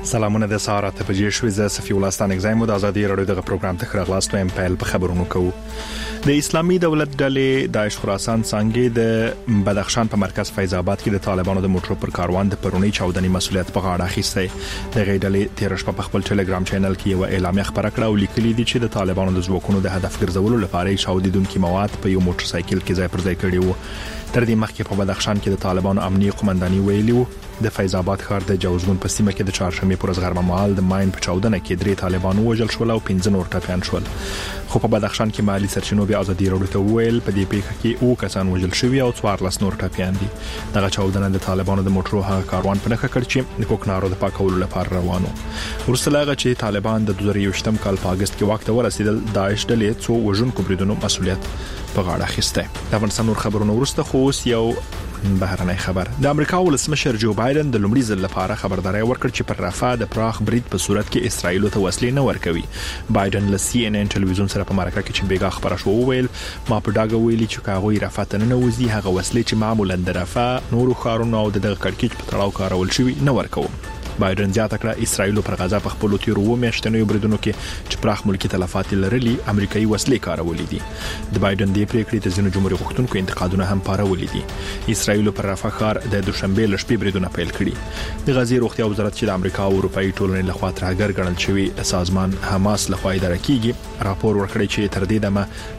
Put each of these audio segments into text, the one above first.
سلامونه د سهار ته بجې شوې ز صفي ولستان اگزایم د ازادي رادیو دغه پروګرام ته خبرغلاستو ام پیل په خبرونو کوو. د اسلامي دولت ډلې داعش خراسان څنګه د بدخشان په مرکز فیض آباد کې د طالبانو د موټرو پر کاروان د پرونی چاودنې مسولیت په غاړه اخیسته. د غېډلې تیر شپه په خپل ټلګرام چینل کې یو اعلامیه خبره کړه او لیکلي دي چې د طالبانو د ځواکونو د هدف ګرځولو لپاره چاودیدونکو مواد په یو موټر سایکل کې ځای پر ځای کړي وو. تر دې مخکې په بدخشان کې د طالبانو امنیتي قومنداني ویلي وو د فیض آباد ښار د جوزګون په سیمه کې د چهارشنبه پر ورځ غرمه مهال د ماین په چاودنه کې 3 طالبان وژل شول او 15 نور ټپيان شول. خو په بدخشان کې مالی سرچینو بیا ازادي راډیو ته ویل په دې پیښه کې او کسان وژل شوی او 14 نور ټپيان دي. دغه چاودنه د طالبانو د موټرو هغه کاروان په نخښه کړ چې د کوکنارو د پاکولو لپاره روانو. ورسره هغه چې طالبان د 2023 کال په اگست کې وخت ورسېدل داعش ډلې څو وژونکو بریدونو مسولیت په غاړه اخیسته. د افغانستان نور خبرونه ورسته خو یو بهرنۍ خبر. د امریکا ولسمشر جو بایدن د لومړي ځل لپاره خبرداري ورکړه چې پر رافاه د پراخ برید په صورت کې اسرائیل ته وسلې نه ورکوي. بایدن له CNN ټلویزیون سره په مرکه کې چې بیګا خبره شو ویل ما په ډاګه ویلي چې کاغوي رافاه ته نه وځي هغه وسلې چې معمولا د رافاه نورو ښارونو او د کړکېچ په تړاو کارول شوی نه ورکوم. بایدن زیاته کړه اسرائیل پر غزا په خپل تیر و میاشتنیو بریدونو کې چې پراخ ملکی تلفات لرلي امریکایي وسلې کارولې دي. د بایدن د پریکړې ته ځینو جمهوریت غوښتونکو انتقادونه هم پارولې دي. اسرائیل پر رافاه ښار د دوشنبه لشپې بریدونه پیل کړي. د غزا روغتیا وزارت چې د امریکا او اروپאי ټولنې لخوا ترګر ګڼل شوی سازمان حماس لخوا اداره کیږي راپور ورکړی چې تر دې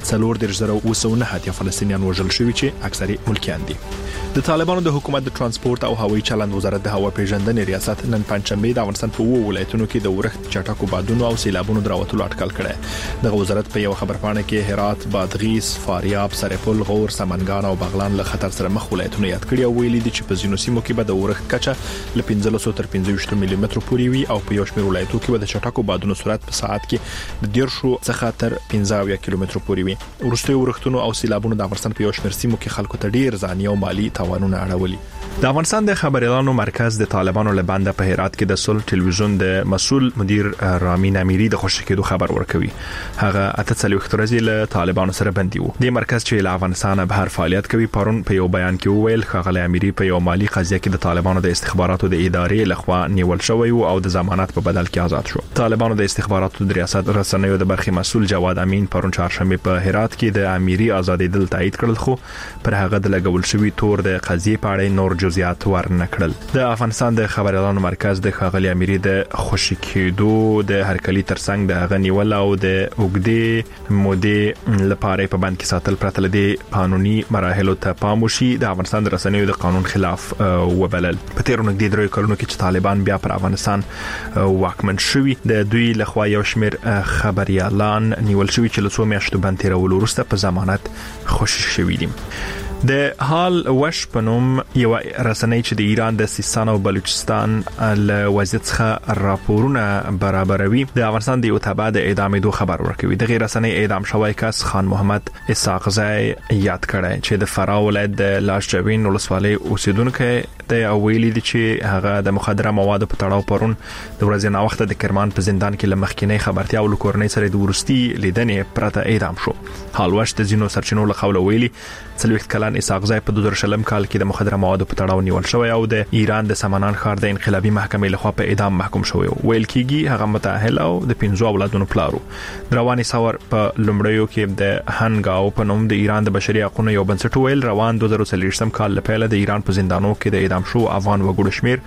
دمه 4,909 فلسطینیان وژل شوی چې اکثره ملکیان دي. د طالبانو د حکومت د ترانسپورت او هوایي چلند وزارت د هوا پیژندنې ریاست نن پنځمبه د افغانستان په وو ولایتونو کې د ورښت چټکو بادونو او سیلابونو دراوتلو اټکل کړي. د وزارت په یو خبرپاڼه کې هرات، بادغیس، فاریاب، سرپل، غور، سمنګان او بغلان له خطر سره مخ ولایتونه یاد کړي او ویلي دي چې په ځینو سیمو کې به د ورښت کچه له 15 تر 25 ملي متر پورې وي او په یو شمېر ولایتونو کې به د چټکو بادونو سرعت په ساعت کې د 10 څخه تر 15 کیلومتر پورې وي. ورستي ورښتونو او سیلابونو د افغانستان په یو شمېر سیمو کې خلکو ته ډیر ځاني او مالی تاوانونه اړولي. د افغانستان د خبريالانو مرکز د طالبانو له بنده په هرات کې د سول ټلویزیون د مسؤل مدیر رامین امیری د خوشی کېدو خبر ورکوي. هغه 48 ورځې له طالبانو سره بندي وو. د مرکز چې له افغانستان بهر فعالیت کوي پرون په یو بیان کې وویل خغلی امیری په یو مالی قضیه کې د طالبانو د استخباراتو د ادارې لخوا نیول شوی او د ضمانت په بدل کې آزاد شو. طالبانو د استخباراتو د ریاست رسنیو د برخې مسؤل جواد امین پرون چهارشنبه په هرات کې د امیری ازادېدل تایید کړل خو پر هغه د لګول شوی تور د قضیه په اړه نور جزئیات ورنکړل. د افغانستان د خبريالانو مرکز د خغلی امیری د خوشی کېدو د هرکلی ترڅنګ د غنیول او د اوګدې مودې لپاره په بند کې ساتل پرته لدی قانوني مراحلو ته پام وشي د افغانستان د رسنیو د قانون خلاف وبلل. په تیر نږدې درې کلونو کې چې طالبان بیا پر افغانستان واکمن شوي د دوی لخوا یو شمیر خبريالان نیول شوي چې له څو میاشتو بند تیرولو وروسته په ضمانت خوشی شوي دي. د حال وش پنوم یو رسنۍ چې د ایران د سیستان او بلوچستان له وضعیت څخه راپورونه برابروي د افغانستان د یو تبع د اعدامېدو خبر ورکوي. د غیر رسنۍ اعدام شوی کس خان محمد اسحاق زای یاد کړی چې د فراه ولایت د لاجوین ولسوالۍ اوسیدونکو د ویلي دي چې هغه د مخدره موادو په تړاو پرون د ورځې نه وخت د کرمان په زندان کې لمخکینی خبرتیا او لکورنۍ سره د ورستي لیدنې پرته اعدام شو. حال وش د زینو سرچینو له قوله ویلي 40 کلن اسحاق زای په 2000 کال کې د مخدره موادو په تړاو نیول شوی او د ایران د سمنان ښار د انقلابي محکمې لخوا په اعدام محکوم شوی. ویل کېږي هغه متأهل او د 15 اولادونو پلارو. رواني ثور په لومړیو کې د هنګاو په نوم د ایران د بشري حقوقو یو بنسټ ویل روان 2023 کال لپاره د ایران په زندانو کې د اعدام شو افغان وګړو شمیر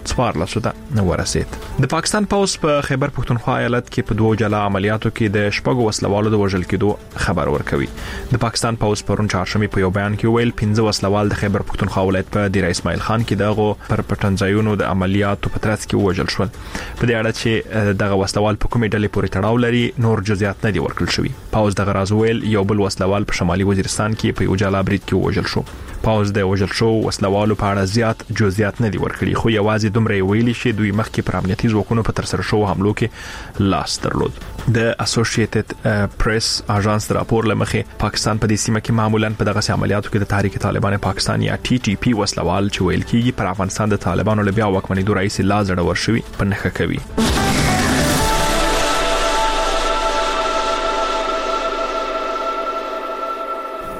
14 ته ورسید. د پاکستان پولیس په خیبر پختونخوا ایالت کې په 2 جلا عملیاتو کې د شپږو وسلوالو د وژل کېدو خبر ورکوي. د پاکستان پولیس پرون چهارشنبه په یو بیان کې ویل 15 وسلوال د خیبر پختونخوا ولایت په دیر اسماعیل خان کې دغه پر پټنځایونو د عملیاتو په ترڅ کې وژل شول. په دې اړه چې دغه وسلوال په کومې ډلې پورې تړاو لري نور جزئیات نه دي ورکړل شوی. پولیس دغه راز ویل یو بل وسلوال په شمالي وزیرستان کې په یو جلا برید کې وژل شو. پولیس د وژل شو وسلوالو په اړه زیات جزئیات نه دي ورکړي خو یوازې دومره ویلي چې دوی مخکې پر امنیتي ځواکونو په تر سره شو حملو کې لاس درلود. د اسوسییټډ پریس اژانس راپور لمخې پاکستان په دې سیمه کې معمولا په دغه عملیاتو کې د تحریک طالبان پاکستان یا TTP وسلوال چې ویل کېږي پر افغانستان د طالبانو له بیا واکمنېدو رئیس لا زړه ورشوي په نخښه کوي.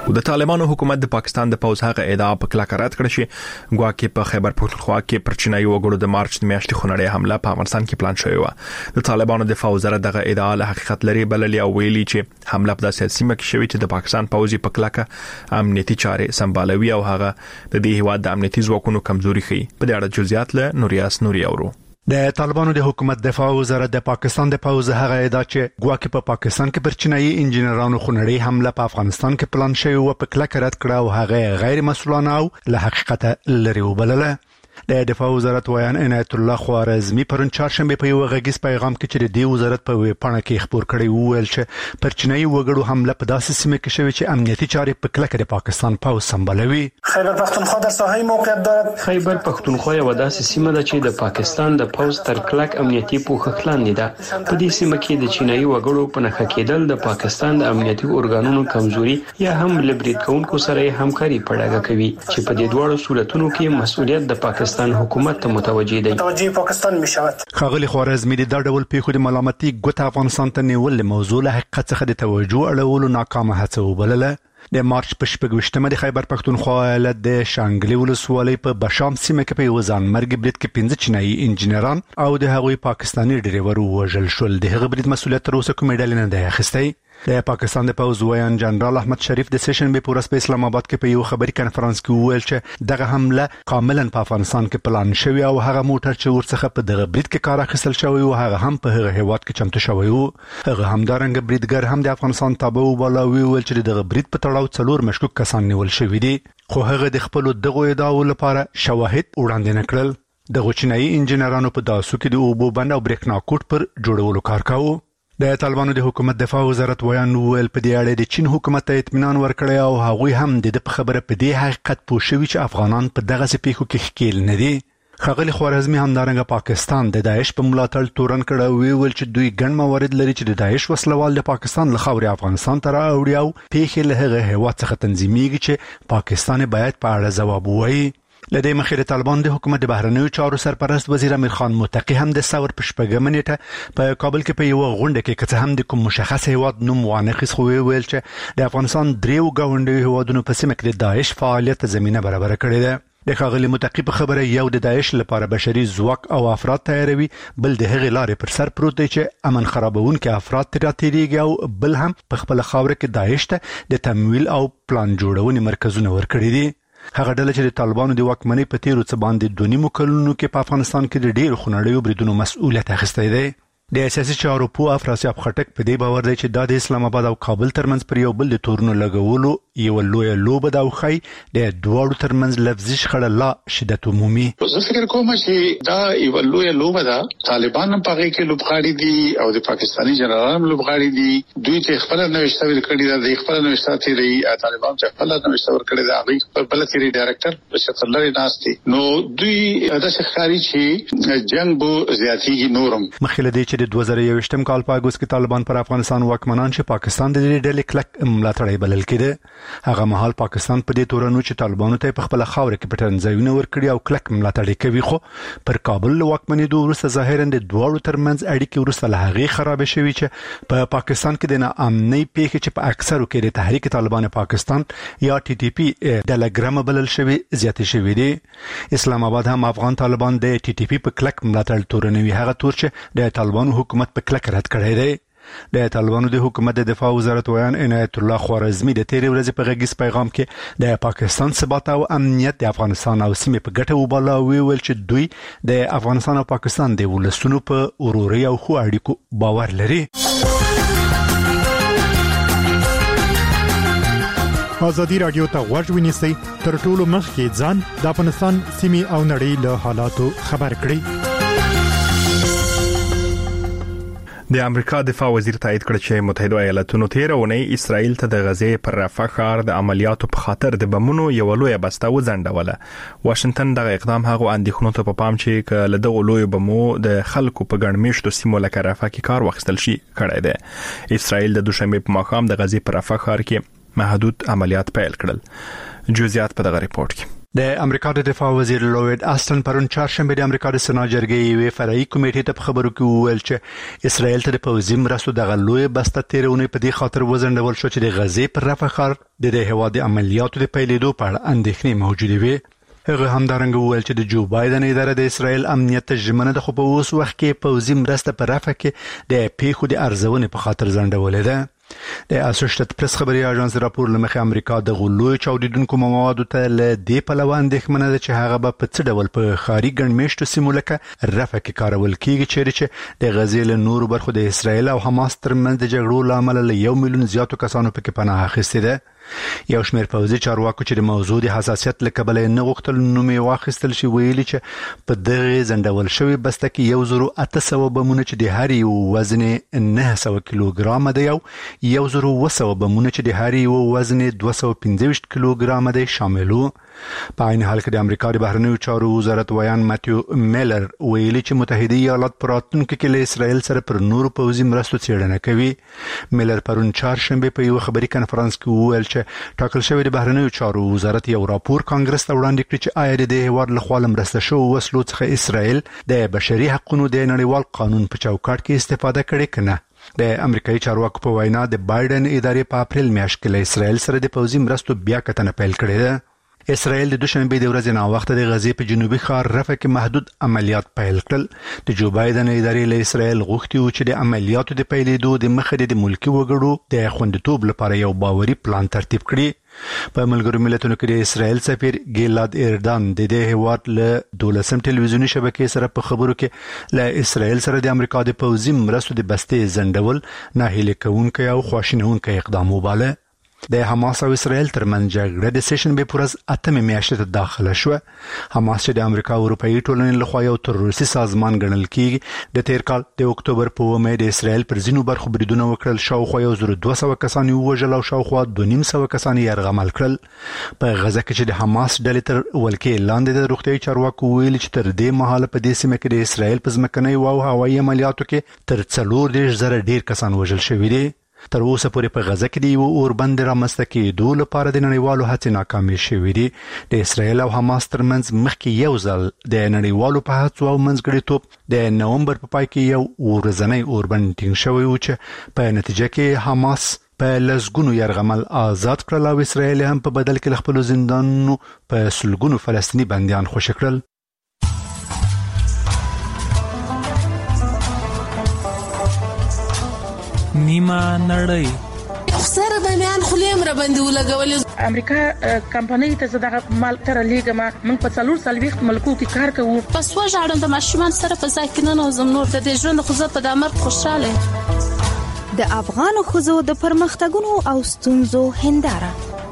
د طالبانو حکومت د پاکستان د پوز هغه ادعا په کلکه رد کړ چې ګواکې په خیبر پختونخوا کې پر چینایي وګړو د مارچ د میاشتې خونړۍ حمله په افغانستان کې پلان شوی و. د طالبانو دفاع وزارت دغه ادعا له حقیقت لري بللې او ویلي چې حمله په داسې سیمه کې شوې چې د پاکستان پوځي په کلکه امنیتي چارې سمبالوي او هغه د دې هیواد د امنیتي ځواکونو کمزوري ښيي. په دې اړه جزئیات له نوریاس نوري اورو. د طالبانو د حکومت دفاع وزارت د پاکستان د پوز هغه ادعا چې ګواکې په پاکستان کې پر چینایي انجنیرانو خونړۍ حمله په افغانستان کې پلان شوی و په کلکه رد کړه او هغه غیر مسؤلانه او له حقیقت لري وبلله. د دفاع وزارت ویان عنایت الله خوارزمی پرون چهارشنبه په یو غږیز پیغام کې چې د وزارت په ویبپاڼه کې خبر کړی وویل چې پر چینایي وګړو حمله په داسې سیمه کې شوی چې امنیتي چارې په کلکه د پاکستان پوز سمبالوي. خیبر پختونخوا در ساحه موقعیت دارد. خیبر پختونخوا یو داسې سیمه ده چې د پاکستان د پوز تر کلک امنیتي پوښښ لاندې ده. په دې سیمه کې د چینایي وګړو په نښه کېدل د پاکستان د امنیتي ارګانونو کمزوري یا هم لبرید کوونکو سره همکاري پړاګه کوي چې په دې دوه صورتونو کې مسؤلیت د پاکستان حکومت ته متوجه دی. توجه پاکستان میشود. خاغلی خوارزمی د ډول پیښو د ملامتي ګوت افغانستان ته نیول موضوع له حقیقت څخه د توجه اړولو ناکامه هڅه وبلله. د مارچ په 28مه د خیبر پختونخوا ایالت د شانګلي ولسوالۍ په بشام سیمه کې په ځان مرګ برید کې 15 چینایي انجنیران او د هغوی پاکستاني ډریور وژل شول. د هغه برید مسؤلیت تر اوسه کومې ډلې نه دی اخیستی. د پاکستان د پوز ویان جنرال احمد شریف د سیشن به پورس په اسلام آباد کې په یو خبري کانفرنس کې وویل چې دغه حمله کاملا په افغانستان کې پلان شوی او هغه موټر چې ورڅخه په دغه برید کې کار اخیستل شوی او هغه هم په هغه هیواد کې چمتو شوی او هغه همدارنګ بریدګر هم د افغانستان تابع وبلاوي ویل چې دغه برید په تړاو څلور مشکوک کسان نیول شوی دي خو هغه د خپل دغه ادعاو لپاره شواهد وړاندې نه کړل. د چینایي انجنیرانو په داسو کې د اوبو بند او بریښنا کوټ پر جوړولو کار کاوه. د طالبانو د حکومت دفاع وزارت ویان ویل په دې اړه د چین حکومت ته اطمینان ورکړی او هغوی هم د خبره په دې حقیقت پوه شوي چې افغانان په دغه سپیخو کې ښکیل نه دي. خاغلی خوارزمی همدارنګه پاکستان د داعش په ملاتړ تورن کړه او ویل چې دوی ګڼ موارد لري چې د داعش وسلوال د پاکستان له خاورې افغانستان ته راوړي او پیښې له هغه هیواد څخه تنظیمېږي چې پاکستان باید په اړه ځواب ووایي. لدې مخیر طالبان د حکومت د بهرنیو چارو سرپرست وزیر امیر خان متقی هم د ثور په شپږمه نیټه په کابل کې په یو غونډه کې کڅ هم د کوم مشخص هیواد نوم وانخیس خو ویل چې د افغانستان دریو غونډې هیوادونو په سیمه کې د داعش فعالیت زمينه برابر کړې ده. د خاغلی متقی په خبره یو د داعش لپاره بشري ځواک او افراد تیاروي بل د هغې لارې پر سر پروت دی چې امن خرابونکي افراد تیریږي او بل هم په خپل خاور کې داعش ته د تمویل او پلان جوړونې مرکزونه ورکړي دي. هغه ډله چې د طالبانو د واکمنۍ په تیرو څه باندې 2.5 کلونو کې په افغانستان کې د ډېر خونړیو بریدونو مسؤلیت اخیستی دی. د اساسي چارو په افراسیاب خټک په دې باور دی چې د اسلام آباد او کابل ترمنځ پر یو بل د تورونو لګولو یو لوی لوبه دا خو د دوړو ترمنځ لفظي شخړه لا شدت عمومي. زه فکر کوم چې دا یو لوی لوبه ده. طالبان هم په کې لوبغاړي دي او د پاکستاني جنرالان هم لوبغاړي دي. دوی ته خپل نوښت ورکړي ده. د خپل نوښت لري طالبان چې خپل نوښت ورکړي ده. هغه خپل بل تیری ډایرکټر په شکل لري ناشتي. نو دوی د شخاري چې جنگ بو زیاتیږي نورم. مخکې د 2021م کال په اگست کې طالبان پر افغانستان واکمنان چې پاکستان د دې ډلې کلک ملاتړی بلل کېده. هغه مهال پاکستان په دې تورنو چې طالبانو ته په خپل خاور کې پټن ځایونه ورکړي او کلک ملاتړ کوي خو پر کابل واکمنۍ دوه ورسته ظاهرا د دوه ترمنځ اړیکې ورسته له هغه خراب شوي چې په پاکستان کې د ناامنۍ پیښې چې په اکثرو کې د تحریک طالبان پاکستان یا ټي ټي پی ډلګرام بلل شوی زیاتې شوی دي. اسلام آباد هم افغان طالبان د ټي ټي پی په کلک ملاتړ تورنوي هغه تور چې د طالبانو حکومت په کلک رد کړی دی. د طالبانو د حکومت د دفاع وزارت ویان عنایت الله خوارزمی د تیرې ورځې په غږیز پیغام کې د پاکستان ثبات او امنیت د افغانستان او سیمې په ګټه وباله ویل چې دوی د افغانستان او پاکستان د ولسونو په وروري او خو اړیکو باور لري. ازادي رادیو ته غوږ ونیسئ تر ټولو مخکې ځان د افغانستان سیمې او نړۍ له حالاتو خبر کړئ. د امریکا دفاع وزیر تایید کړ چې متحده ایالاتونو تیرونی اسرائیل ته د غزې پر رفح ښار د عملیاتو په خاطر د بمونو یو لوی بسته وځنډوله. واشنگټن دغه اقدام هغه اندېښنو ته په پام چې کله دغه لوی بمو د خلکو په ګڼمیشتو سیمو لکه رفح کې کار واخیستل شي کړی دی. اسرائیل د دوشنبه په ماښام د غزې پر رفح ښار کې محدود عملیات پیل کړل. جزئیات په دغه ریپورت کې. د امریکا د دفاع وزیر لوید آستن پرون چهارشنبه د امریکا د سنا جرګې یوې فرعي کمیټې ته خبرو کې وویل چې اسرائیل ته د پوځي مرستو دغه لوی بسته تیرونه په دې خاطر وزندول شو چې د غزې پر رفح ښار د هیواد عملیاتو د پیلېدو په اړه اندېښنې موجودې وي. هغه همدارنګه وویل چې د جو بایدن اداره د اسرائیل امنیت ته ژمنه ده، خو په اوس وخت کې پوځي مرسته په رفح کې د پیښو د ارزونې په خاطر ځنډولې ده. د اسوسییټډ پریس خبري اژانس راپور لمخې امریکا د غلوی چاودیدونکو موادو ته له دې پلوه اندېښمنه ده چې هغه به په څه ډول په ښاري ګڼمېشتو سیمو لکه رفح کې کارول کیږي، چیرې چې د غزې له نورو برخو د اسرائیل او حماس ترمنځ د جګړو لامل له 1 میلیون زیاتو کسانو پکې پناه اخیستې ده. یو شمېر پوځي چارواکو چې د موضوع د حساسیت له کبله نه غوښتل نوم یې واخیستل شي ویلي چې په دغه زندول شوی بسته کې 1800 بمونه چې د هر یو وزن 900 کیلوګرام دی او 1200 بمونه چې د هر یو وزن 225 کیلوګرام دی شاملو. په عین حال کې د امریکا د بهرنیو چارو وزارت ویان ماتیو میلر ویلي چې متحده ایالات پر راتلونکي کې له اسرائیل سره پر نورو پوځي مرستو څېړنه کوي. میلر پرون چهارشنبه په یو خبري کنفرانس کې وویل چې ټاکل شوی د بهرنیو چارو وزارت یو راپور کانګرس ته وړاندې کړ چې آیا د هیواد له خوا مرسته شو وسلو څخه اسرائیل د بشري حقوقو د نړیوال قانون په چوکاټ کې استفاده کړې کنه. د امریکایي چارواکو په وینا د بایدن ادارې په اپریل میاشت کې له اسرائیل سره د پوځي مرستو بیا کتنه پیل کړې ده. اسرائیل د دوشنبه د ورځې نه وخت د غزې په جنوبي ښار رفح کې محدود عملیات پیل کړل. د جو بایدن ادارې له اسرائیل غوښتي و چې د عملیاتو د پیلېدو د مخه د ملکی وګړو د خوندیتوب لپاره یو باوري پلان ترتیب کړي. په ملګرو ملتونو کې د اسرائیل سفیر ګیلاد اردان د دې هیواد له 12 ټلویزیونی شبکې سره په خبرو کې له اسرائیل سره د امریکا د پوځي مرستو د بستې زندول ناهیلي کوونکی او خواشینونکی اقدام وباله. د حماس او اسرائیل ترمنځ جګړه د سیشنبه پر ورځ 8 میاشتې ته داخله شو. حماس چې د امریکا او اروپאי ټولنې لخوا یو تروریستي سازمان ګڼل کیږي د تیر کال د اکتوبر په 1 د اسرائیل پر ځینو برخو بریدونه وکړل، شاوخوا 1200 کسان وژل او شاوخوا 250 کسان یې یرغمل کړل. په غزه کې چې د حماس ډلې تر ولکې لاندې د روغتیايي چارواکو ویلي چې تر دې مهاله په دې سیمه کې د اسرائیل په ځمکني او هوایي عملیاتو کې تر 40,000 ډیر کسان وژل شوي دي. تر اوسه پورې په غزه کې د یو اوربند رامنځته کېدو لپاره د نړیوالو هڅې ناکامې شوې دي. د اسرائیل او حماس ترمنځ مخکې یو ځل د نړیوالو په هڅو او منځګړیتوب د نومبر په پای کې یو ورځنی اوربند ټینګ شوی و چې په نتیجه کې حماس په لسګونو یرغمل آزاد کړل او اسرائیل هم په بدل کې خپل زندانونو په سلګونو فلسطینی بنديان خوشی کړل. نیمه نړۍ سره باندې خلیم را باندې ولګول. امریکا کمپنۍ ته دغه مال تر لیګما من په 440 ملکو کې کار کوو. پس وژاړم د ماشومان سره په ځای کې نه نوزم نور د ژوند خو زه په دامر خوشاله. د افغان خزو د پرمختګونو او ستونزو هنداره.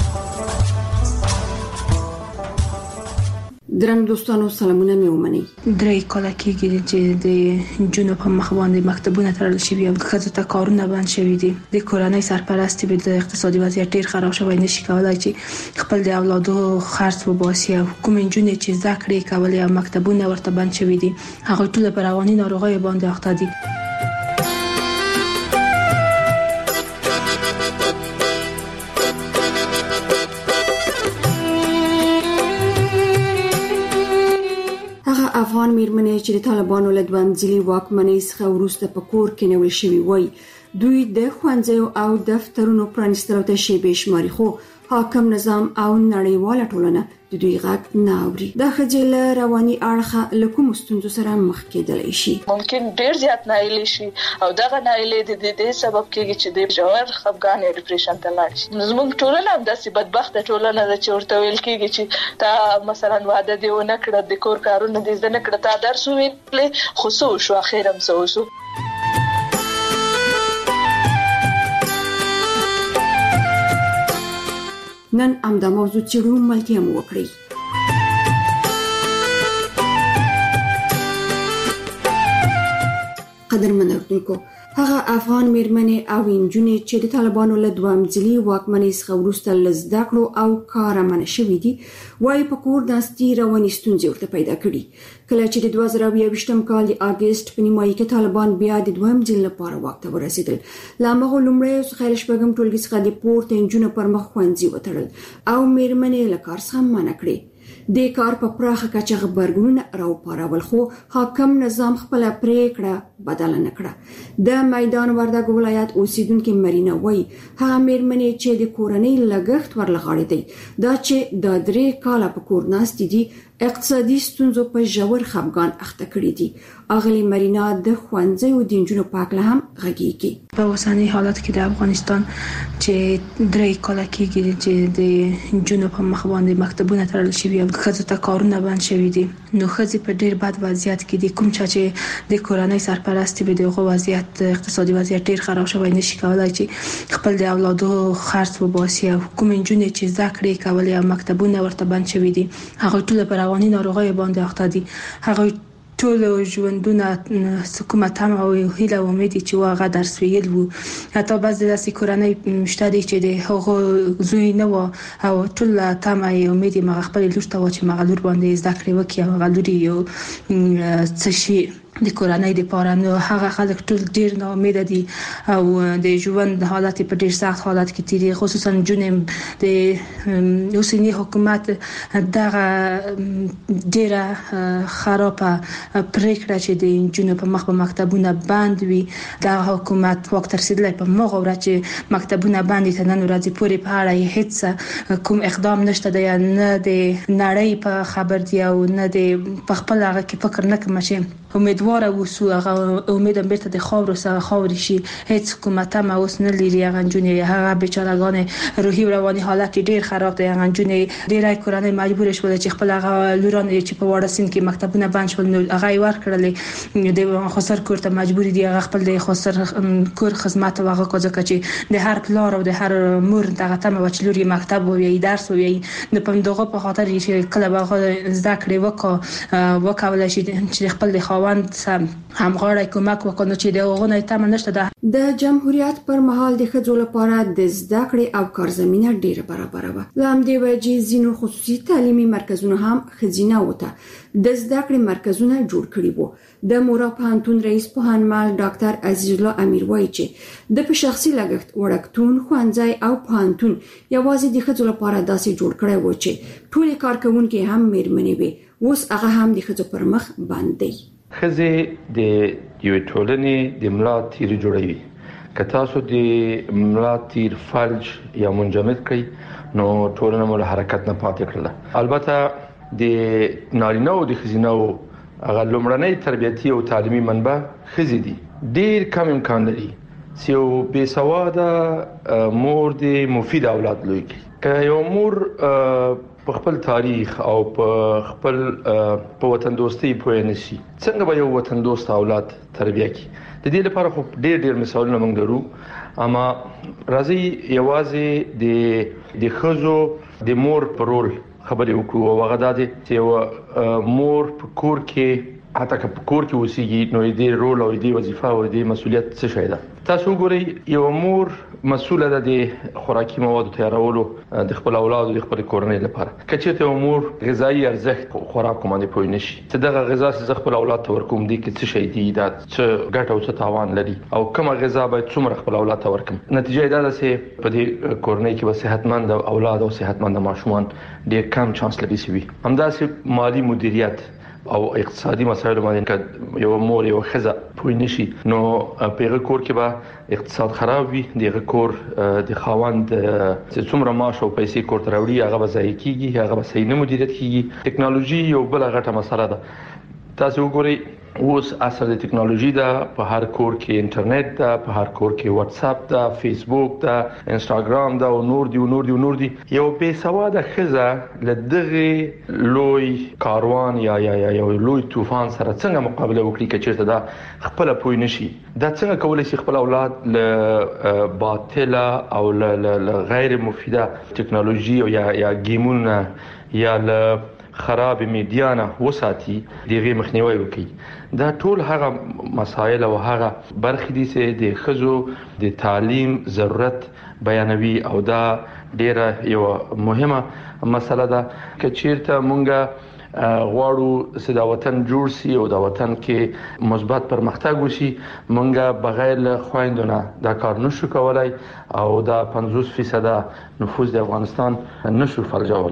درنو دوستانو سلامونه مې ومني. درې کال کېږي چې د جنوب په مخ باندې مکتبونه تړل شوي او ښځو ته کارونه بند شوي دي. د کورنۍ سرپرستی به د اقتصادي وضعیت ډیر خراب شوی، نشي کولای چې خپل د اولادو خرڅ وباسي او کوم نجونې چې زده کړې کولې او مکتبونه ورته بند شوي دي هغه ټول په رواني ناروغیو باندې اخته دي. افغان میرمنې چې د طالبانو له دویم ځلي واکمنۍ څخه وروسته په کور کې نیول شوي وای، دوی د ښوونځیو او دفترونو پرانیستلو ته شیبې شماري، خو حاکم نظام او نړیواله ټولنه د دوی غږ نه اوري. دا ښځې له رواني اړخه له کومو ستونزو سره مخ کېدلی شي. ممکن ډیر زیات ناهیلي شي او دغه ناهیلي د دې سبب کېږي چې د ژور خفګان یا ډیپریشن ته لاړ شي. زموږ ټولنه هم داسې بدبخته ټولنه ده چې ورته ویل کېږي چې تا مثلا واده دی ونه کړه، د کور کارونه دې زده نه کړه، تا درس وویل خو څه وشو، اخر هم څه وشو. نن امدا موضوع چیرو ملتیا مو وکړي. قدرمن اوردونکو، هغه افغان میرمنې او انجونې چې د طالبانو له دویم ځلي واکمنۍ څخه وروسته له زده کړو او کاره منع شوي دي، وايي په کور ناستي رواني ستونزې ورته پیدا کړي. کله چې د 2022 کال د اگست په نیمایي کې طالبان بیا د دویم ځل لپاره واک ته ورسېدل، له هغه لومړی څخه شپږم ټولګي څخه د پورته انجونو پر مخ ښوونځي وتړل او میرمنې له کار څخه منع کړې. د کار په پراخه کچه خبرګونونه راوپارول خو حاکم نظام خپل پریکړه بدل نه کړه. د میدان وردګ ولایت اوسیدونکو مرینا وای هغه مېرمنې چې د کورنۍ لګښت ورلغړې دي دا چې د 3 کاله په کور ناست دي اقتصادي ستونزو په ژور خفګان اخته کړی دي. اغلی مرینا د خوانځي او د انجونو پاک له هم غږیږي. په اوسنۍ حالت کې د افغانستان چې 3 کاله کېږي چې د انجونو په مخ باندې مکتبونه تړل شوي او ښځو ته کارونه بند شوي دي، نو ښځې په ډیر بد وضعیت کې دي. کوم چې د کورنۍ سرپرستی به دغه وضعیت اقتصادي وضعیت ډیر خراب شوی، نشي کولای چې خپل د اولادو خرڅ وباسي. کوم انجونې چې زده کولې او مکتبونه ورته بند شوي دي هغه ټول پر رواني ناروغي باندې اخته دي. هغه ټول ژوندونه حکومت هم او هیله او امید چې واغه درس ویل وو. حتی بعض د کورنۍ مشته دي چې د هغه زوی نه و او ټول تمه امید مغ خپل لور ته و چې مغلور باندې زده کړې وکړي او غلوري یو څه شي د کورنۍ د پاره. نو هغه خلک ټول ډیر نه امید دي او د ژوند حالت په ډیر سخت حالت کې تیری، خصوصا جنوب د اوسنی حکومت دغه ډیره خرابه پریکړه چې د جنوب په مخ په مکتبونه بند وي. د حکومت وخت ترسیدلای په مغه ور چې مکتبونه بند دي نن ورځ پورې په اړه هیڅ کوم اقدام نشته دی، نه د نړۍ په خبر دی او نه د خپل هغه کې فکر نه کوم چې امیدوار اوسو. هغه امید هم بیرته د خاور سره خاور شي. هیڅ حکومت هم اوس نه لري. هغه جونې هغه بیچارهګان روحي او رواني حالت ډیر خراب دی. هغه جونې ډیره کورنۍ مجبور شول چې خپل هغه لوران چې په وړسین کې مکتبونه بند شول نو هغه ورکړل د خسر کور ته مجبور دي. هغه خپل د خسر کور خدمات او هغه کوزه چې د هر پلار او د هر مور دغه تمه وچلوري مکتب او یی درس او یی د پندغه په خاطر چې کله به زده کړې وکول شي چې خپل د همغاړی کومک وکړي چې د غونې تمه نشته ده. د جمهوریت پر مهال د ښځو لپاره د زده کړې او کار زمينه ډیره برابر وه. لامدې وجې ځینو خصوصي تعلیمي مرکزونه هم خزینه وته د زده کړې مرکزونه جوړ کړي وو. د مورا پوهنتون رئیس پوهنمل ډاکټر عزیز الله امیر وایي چې د په شخصي لګښت وړکتون خوانځي او پوهنتون یوازې د ښځو لپاره داسې جوړ کړی و چې ټول کارکونکو هم میرمنې وي. اوس هغه هم د ښځو پر مخ باندې خزه د یو ټولنې د ملا تیر جوړوي. که تاسو د ملا تیر فلج یا منجمد کړئ نو ټولنه مول حرکت نه پاتې کړل. البته د نارینه او د خزینه او هغه لومړنۍ تربیتي او تعلیمي منبع خزي دي. ډیر کم امکان لري چې یو بے سواده مور د مفید اولاد لوي. که یو مور په خپل تاریخ او په خپل په وطن دوستي پوه نشي څنګه به یو وطن دوست اولاد تربیه کی. د دې لپاره خو ډیر مثالونه موږ درو، اما راځي یوازې د خزو د مور پر رول خبرې وکړو. او هغه د چې مور په کور کې حتی که په کور کې وسیږي نو دې رول او دې وظیفه او دې مسولیت څه شي ده. تاسو ګورئ یو مور مسؤله ده د خوراکي موادو تیارولو د خپل اولاد او د خپل کورنۍ لپاره. کچته امور غذایی ارزښت خوراک باندې پوي نشي چې دغه غذا چې خپل اولاد ته ورکوم دي کې څه شي دي دا څه ګټه او څه تاوان لري او کومه غذا باید څومره خپل اولاد ته ورکوم. نتیجه دا ده چې په دې کورنۍ کې به صحتمند اولاد او صحتمند ماشومان ډېر کم چانس لري سوي. همداسې مالی مدیریت او اقتصادي مسایل باندې یو مور یو خزه پوي نشي نو په کور کې به اقتصاد خراب وي. دغه کور د خاوند چې څومره معاش او پیسې کور ته راوړي هغه به ضایع کیږي، هغه به صحیح نه مدیریت کیږي. ټکنالوژي یو بل غټه مسله ده. تاسو وګورئ اوس اثر د ټکنالوژي ده. په هر کور کې انټرنیټ ده، په هر کور کې واتس اپ ده، فیسبوک ده، انستګرام ده او نور دي. یو بے سواده خزه لدغه لوی کاروان یا یو لوی طوفان سره څنګه مقابله وکړي چې چیرته دا خپل پوي نشي. دا څنګه کولای شي خپل اولاد له باطله او له غیر مفیده ټکنالوژي او یا گیمونه یا له خراب میډیا نه وساتي دغه مخنیوي وکړي. دا ټول هغه مسایل او هغه برخې دي چې د خزو د تعلیم ضرورت بیانوي او دا ډیره یو مهمه مسله ده. که چیرته مونږه غواړو چې دا وطن جوړ شي او دا وطن کې مثبت پرمختګ وشي مونږه بغیر له خويندونه دا کار نشو کولای او دا 50% نفوذ د افغانستان نشو فلجولای.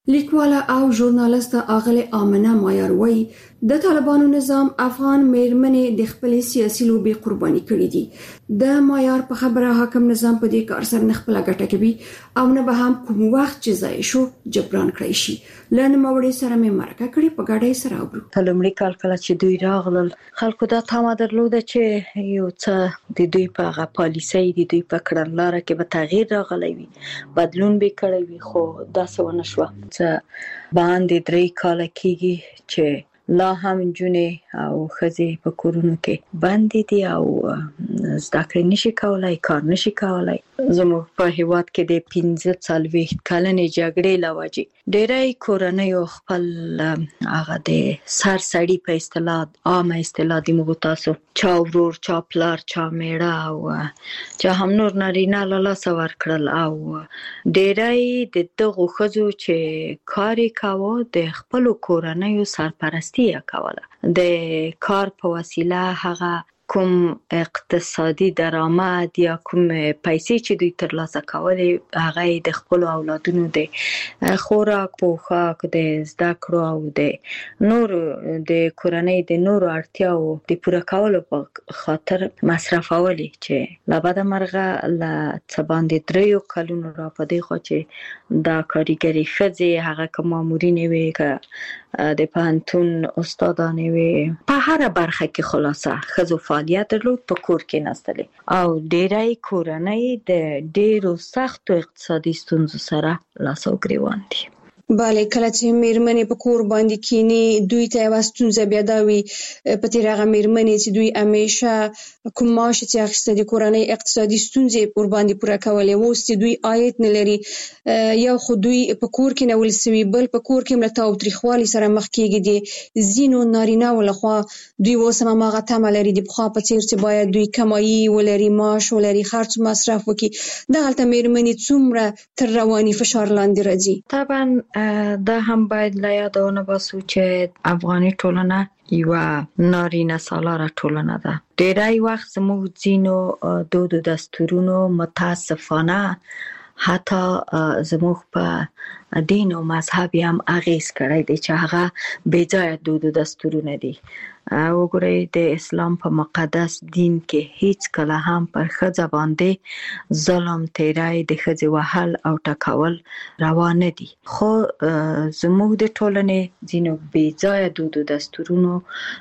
لیکواله او ژورنالیست اغله آمنه مایار وایي د طالبانو نظام افغان میرمنې د خپل سیاسي لوبي قرباني کړې دي. د مایار په خبره حاکم نظام په دې کار سره نه خپل ګټه کوي او نه به هم کوم وخت چې ځای شو جبران کړی شي. لنه موري سره مې مرکه کړې په ګډه سره وګورو. په لومړي کال کله چې دوی راغلل خلکو دا تمه درلوده چې یو څه د دوی په هغه پالیسۍ د دوی په کړنلاره کې به تغییر راغلی وي، بدلون به کړی وي، خو داسې ونه شوه. څه باندې 3 کال کېږي چې لا هم جنې او خزې په کورونو کې باندې دي او زده کړې نشي کولای، کار نشي کولای. زموږ په هیواد کې د 15 کلنې جګړې لوجې ډېری کورنۍ خپل هغه د سرسړي په اصطلاح عامه اصطلاح د موږ تاسو چا ورور چا پلار چا میړه او چا هم نور نارینه له لاسه ورکړل او ډېری د دغو ښځو چې کار یې کاوه د خپلو کورنیو سرپرستي یې کوله. د کار په وسیله هغه کوم اقتصادي درآمد یا کوم پیسې چې دوی ترلاسه کولې هغه د خپل اولادونو د خوراک پوښاک د زده کړو او د نور د کورنۍ د نورو اړتیاو د پوره کولو په خاطر مصرفولې چې لا بعد مرغه لا څه باندې 3 کلونو را پدې خو چې دا کاریګری ښځې هغه کوم مامورین وي که د پانتون استادانې وي په هر برخه کې خلاصه ښځو فعالیت درلود، په کور کې نستلې او ډېری کورنۍ د ډېرو سختو اقتصادي ستونزو سره لاس او ګریوان دي. بله، کله چې میرمنې په کور باندې کینی دوی ته یو ستونزه بیا دا وي په تیر هغه میرمنې چې دوی همیشه کوم معاش چې اخیسته د کورنۍ اقتصادي ستونزې ور باندې پوره کولې، اوس چې دوی عاید نه لري یو خو دوی په کور کې نه ولسوي بل په کور کې ملته او تاریخوالي سره مخ کېږي. دي زینو نارینه ولخوا دوی اوس هم هغه تمه لري د پخوا په څیر چې باید دوی کمایي ولري، معاش ولري، خرڅ مصرف وکړي. دغلته میرمنې څومره تر رواني فشار لاندې راځي. طبعا دا هم باید له یاده ونه باسو چې افغاني ټولنه یوه نارینه سالاره ټولنه ده. ډېری وخت زموږ ځینو دود و دستورونو متاسفانه حتی زموږ په دین او مذهب هم اغیز کړی دی چې هغه بې ځایه دود و دستورونه دي. وګورئ د اسلام په مقدس دین کې هیڅ کله هم پر ښځه باندې ظلم، تیری، د ښځې وهل او ټکول روا نه دي. خو زموږ د ټولنې ځینو بې ځایه دود و دستورونو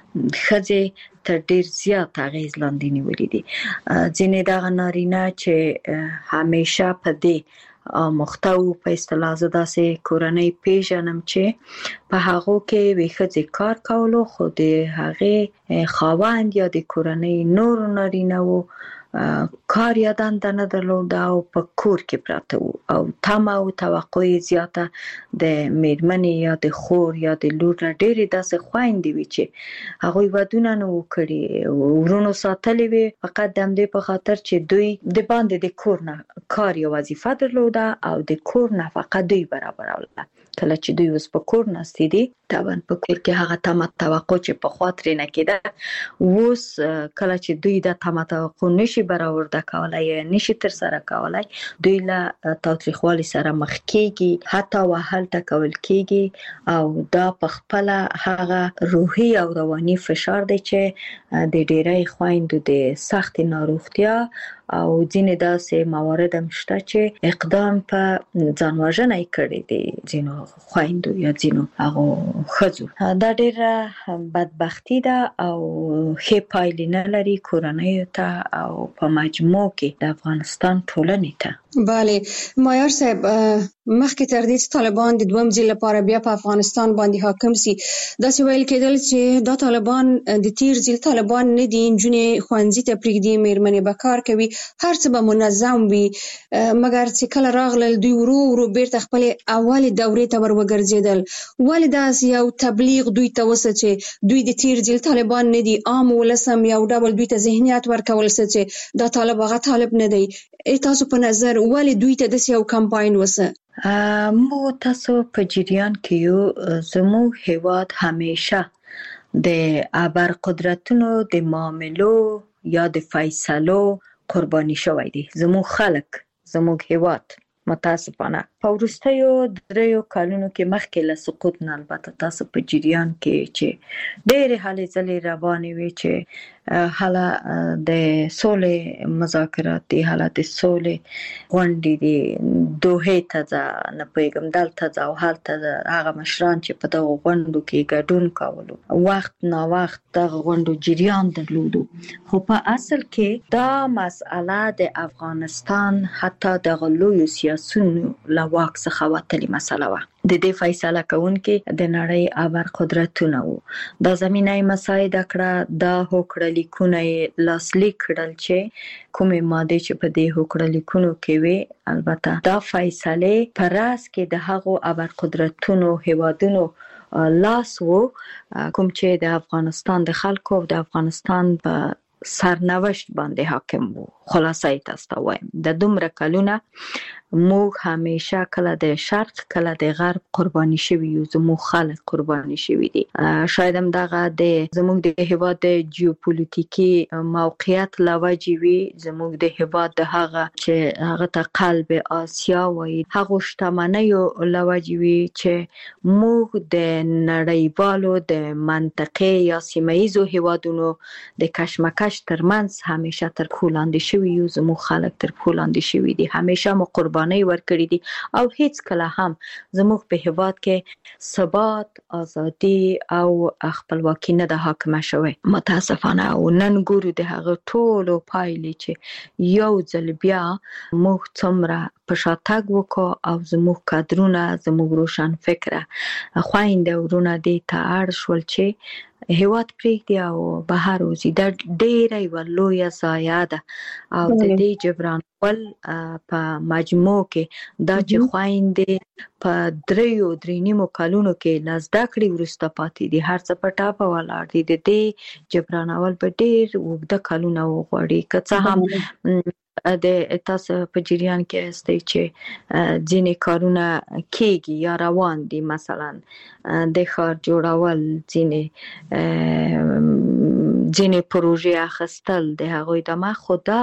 ښځې تر ډیر زیات اغیز لاندې نیولې دي. ځینې دغه نارینه چې همیشه په دې مختو په اصطلاح زه داسې کورنۍ پیژنم چې په هغو کې وی ښځې کار کولو خو د هغې خاوند یا د کورنۍ نور نارینه وو کار یا دنده نه درلوده او په کور کې پراته وو او تمه او توقع زیاته د میرمنې یا د خور یا د لور نه ډېرې داسې خویندې وي چې هغوی ودونه نه وو کړي، ورونو ساتلې وي فقط د همدې په خاطر چې دوی د باندې د کور نه کار یا وظیفه درلوده او د کور نفقه دوی برابروله. کله چې دوی اوس په کور ناستې دي طبعا په کور کې هغه تمه توقع چې پخوا ترې نه کېده اوس کله چې دوی د تمه توقع نشي برآورده کولی یا نشي ترسره کولی دوی له تاوتریخوالي سره مخ کېږي، حتی وهل ټکول کېږي او دا په خپله هغه روحي او رواني فشار دی چې د ډېری خویندو د سختې ناروغتیا او ځینې داسې موارد هم شته چې اقدام په ځان وژنه یې کړی دی ځینو خویندو یا ځینو هغو ښځو. دا ډېره بدبختي ده او ښې پایلې نه لري کورنیو ته او په مجموع کې د افغانستان ټولنې ته. بله مایار صاحب، مخکې تر دې چې طالبان د دویم ځل لپاره بیا په افغانستان باندې حاکم سي داسې ویل کېدل چې دا طالبان د تیر ځل طالبان نه دي، نجونې ښوونځي ته پرېږدي، میرمنې به کار کوي، هر څه به منظم وي، مګر چې کله راغلل دوی ورو ورو بیرته خپلې اولې دورې ته ور وګرځېدل. ولې داسې یو تبلیغ دوی ته وسه چې دوی د تیر ځل طالبان نه دي، عام ولس هم یو ډول دوی ته ذهنیت ورکول څه چې دا طالب هغه طالب نه دی. تاسو په نظر ولې دوی ته داسې یو کمپاین وسه؟ موږ تاسو په جریان کې یو زموږ هیواد همیشه د ابرقدرتونو د معاملو یا د فیصلو قرباني شوی دی. زموږ خلک، زموږ هیواد متاسفانه په وروستیو 3 کلونو کې مخکې له سقوط نه البته تاسو په جریان کې چې ډېرې هلې ځلې روانې وي چې حالا د سولې مذاکرات دي، حالا د سولې غونډې دي، دوحې ته ځه نه پوهېږم دلته ځه او هلته هغه مشران چې په دغو غونډو کې ګډون کولو وخت نا وخت دغه غونډو جریان درلودو، خو په اصل کې دا مسئله د افغانستان حتی دغه لویو سیاسونو له واک څخه وتلې مسله وه. د دې فیصله کوونکې د نړۍ ابر قدرتونه وو. دا زمینه یې مساعده کړه، دا هوکړه لیکونه یې لاسلیک کړل چې کومې مادې چې په دې هوکړه لیکونو کې وي، البته دا فیصله په راس کې د هغو ابر قدرتونو هیوادونو لاس وو کوم چې د افغانستان د خلکو او د افغانستان په سرنوشت باندې حاکم وو. خلاصه یې تاسو ته وایم د دومره کلونه موږ همیشه کله د شرق کله د غرب قرباني شوي یو، زموږ خلک قرباني شوي دي. شاید هم دغه د زموږ د هیواد د جیوپولیټیکي موقعیت له وجې وي، زموږ د هیواد د هغه چې هغه ته قلب آسیا وایي، هغو شتمنیو له وجې وي چې موږ د نړیوالو د منطقې یا سیمه ییزو هیوادونو د کشمکش ترمنځ همیشه تر پښو لاندې شوي یو، زموږ خلک تر پښو لاندې شوي دي، همیشه مو قرباني ورکړي دي او هیڅ کله هم زموږ په هیواد کې ثبات، ازادي او خپلواکي نه ده حاکمه شوې متاسفانه. او نن ګورو د هغه ټولو پایلې چې یو ځل بیا موږ څومره په شاتګ وکړو او زموږ کادرونه، زموږ روشن فکره خویندې ورونه دې ته اړ شول چې هیواد پرېږدي او بهر وځي. دا ډېره یوه لویه ضایعه ده او د دې جبرانول په مجموع کې دا چې خویندې په 3.5 کلونو کې له زده کړې وروسته پاتې دي، هر څه په ټاپه ولاړ دي، د دې جبرانول به ډېر اوږده کلونه وغواړي. که څه هم د تاسو په جریان کې هستئ چې ځینې کارونه کېږي یا روان دي، مثلا د ښار جوړول، ځینې پروژې اخیستل د هغوی دمه، خو دا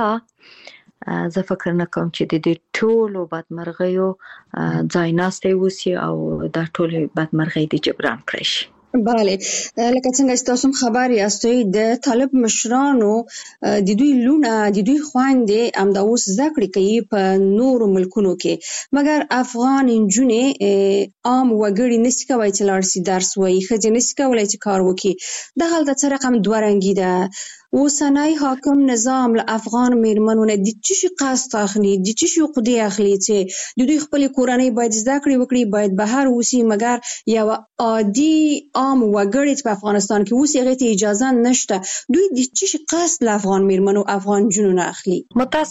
زه فکر نه کوم چې د دې ټولو بدمرغیو ځای ناستی وسي او دا ټولې بدمرغۍ د جبران کړی شي. بله، لکه څنګه تاسو خبر یاستئ د طالب مشرانو د دوی لونه، د دوی خويندې همدا اوس زده کړې کوي په نورو ملکونو کې، مګر افغان نجونې عام وګړي نشي کولی چې لاړ شي درس ووایي، ښځې نشي کولی چې کار وکړي. دغه هلته څه رقم دوه رنګي ده. اوسنی حاکم نظام له افغان میرمنو نه د څه شي قصد اخلي، د څه شي عقدې اخلي چې د دوی خپلې کورنۍ باید زده کړې وکړي، باید بهر اوسي، مګر یو عادي عام وګړي چې په افغانستان کې اوسي هغې ته اجازه نشته. دوی د څه شي قصد له افغان میرمنو افغان نجونو نه اخلي؟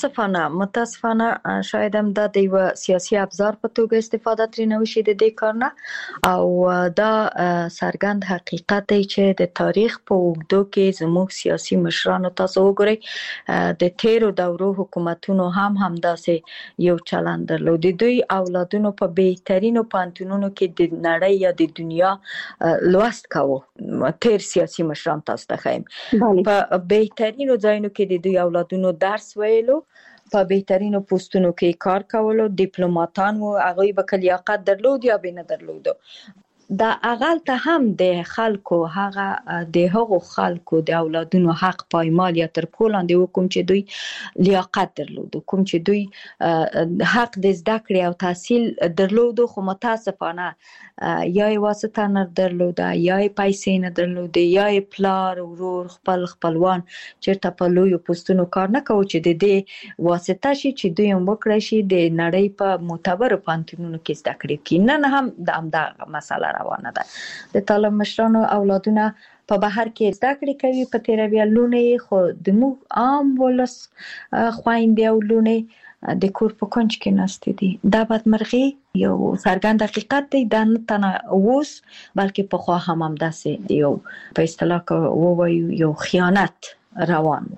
متاسفانه شاید هم دا د یوه سیاسي ابزار په توګه استفاده ترېنه وشي د دې کار نه، او دا څرګند حقیقت دی چې د تاریخ په اوږدو کې زموږ سیاسي مشرانو، تاسو وګورئ د تیرو دورو حکومتونو هم همداسې یو چلند درلود. دوی اولادونو په بهترینو پوهنتونونو کې د نړۍ یا د دنیا لوست کاوه. تیر سیاسي مشران تاسو ته ښیم په بهترینو ځایونو کې د دوی اولادونو درس ویلو، په بهترینو پوسټونو کې کار کولو، ډیپلوماتان وو، هغوی به لیاقت درلود یا به نه درلودو. دا اغل ته هم د خلکو د هغو خلکو د اولادونو حق پایمال یا تر پښو لاندې و، کوم چې دوی لیاقت درلودو، کوم چې دوی حق د زده کړې او تحصیل درلودو، خو متاسفانه یا یې واسطه نه درلوده، یا یې پیسې نه درلودې، یا یې پلار، ورور، خپلوان چېرته په لویو پوستونو کار نه کوو چې د دې واسطه شي چې دوی هم وکړی شي د نړۍ په معتبرو پوهنتونونو کې زده کړې وکړي. نن هم د همدغه مسله روانه ده. د طالب مشرانو اولادونه په بهر کې زده کړې کوي، په تیروي لونې، خو د موږ عام ولس خویندې او لونې د کور په کونج کې ناستې دي. دا بدمرغي یو څرګند حقیقت دی، دا نه تنه اوس بلکې پخوا هم همداسې یو په اصطلاح ووایو یو خیانت روان و.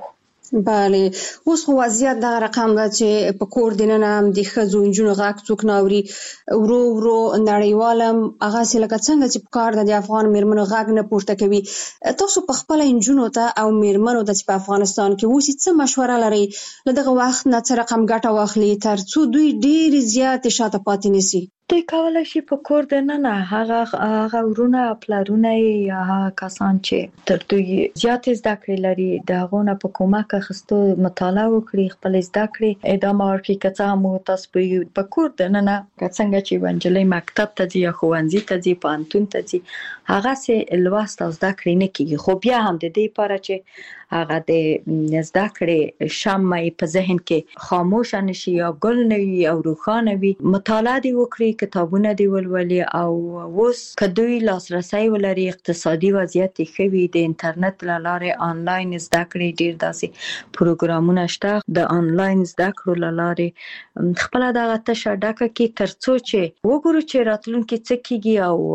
بله، اوس خو وضعیت دغه رقم ده چې په کور دننه هم د ښځو نجونو غږ څوک نه اوري. ورو ورو نړیوال هم هغسې لکه څنګه چې په کار ده د افغان میرمنو غږ نه پورته کوي. تاسو په خپله نجونو ته او میرمنو ته چې په افغانستان کې اوسي څه مشوره لرئ له دغه وخت نه څه رقم ګټه واخلي تر څو دوی ډېرې زیاتې شاته پاتې نه سي؟ دوی کولای شي په کور دننه هغه ورونه پلرونه یا هغه کسان چې تر دوی زیاتې زده کړې لري د هغو نه په کومک اخیستو مطالعه وکړي، خپل زده کړې ادامه ورکړي. که څه هم تاسو په کور دننه که څنګه چې یوه نجلۍ مکتب ته ځي یا ښوونځي ته ځي، پوهنتون ته ځي، هغسې لوست او زده کړې نه کېږي. خو بیا هم د دې لپاره چې هغه د زده کړې شمع په ذهن کې خاموشه نشي یا ګل نه وي او روښانه وي، مطالعه دې وکړي، کتابونه دې ولولي. او اوس که دوی لاسرسی ولري، اقتصادي وضعیت یې ښه وي، د انټرنیټ له لارې آنلاین زده کړې ډېر داسې پروګرامونه شته د آنلاین زده کړو له لارې خپله دغه تشه ډکه کړي تر څو چې وګورو چې راتلونکي څه کېږي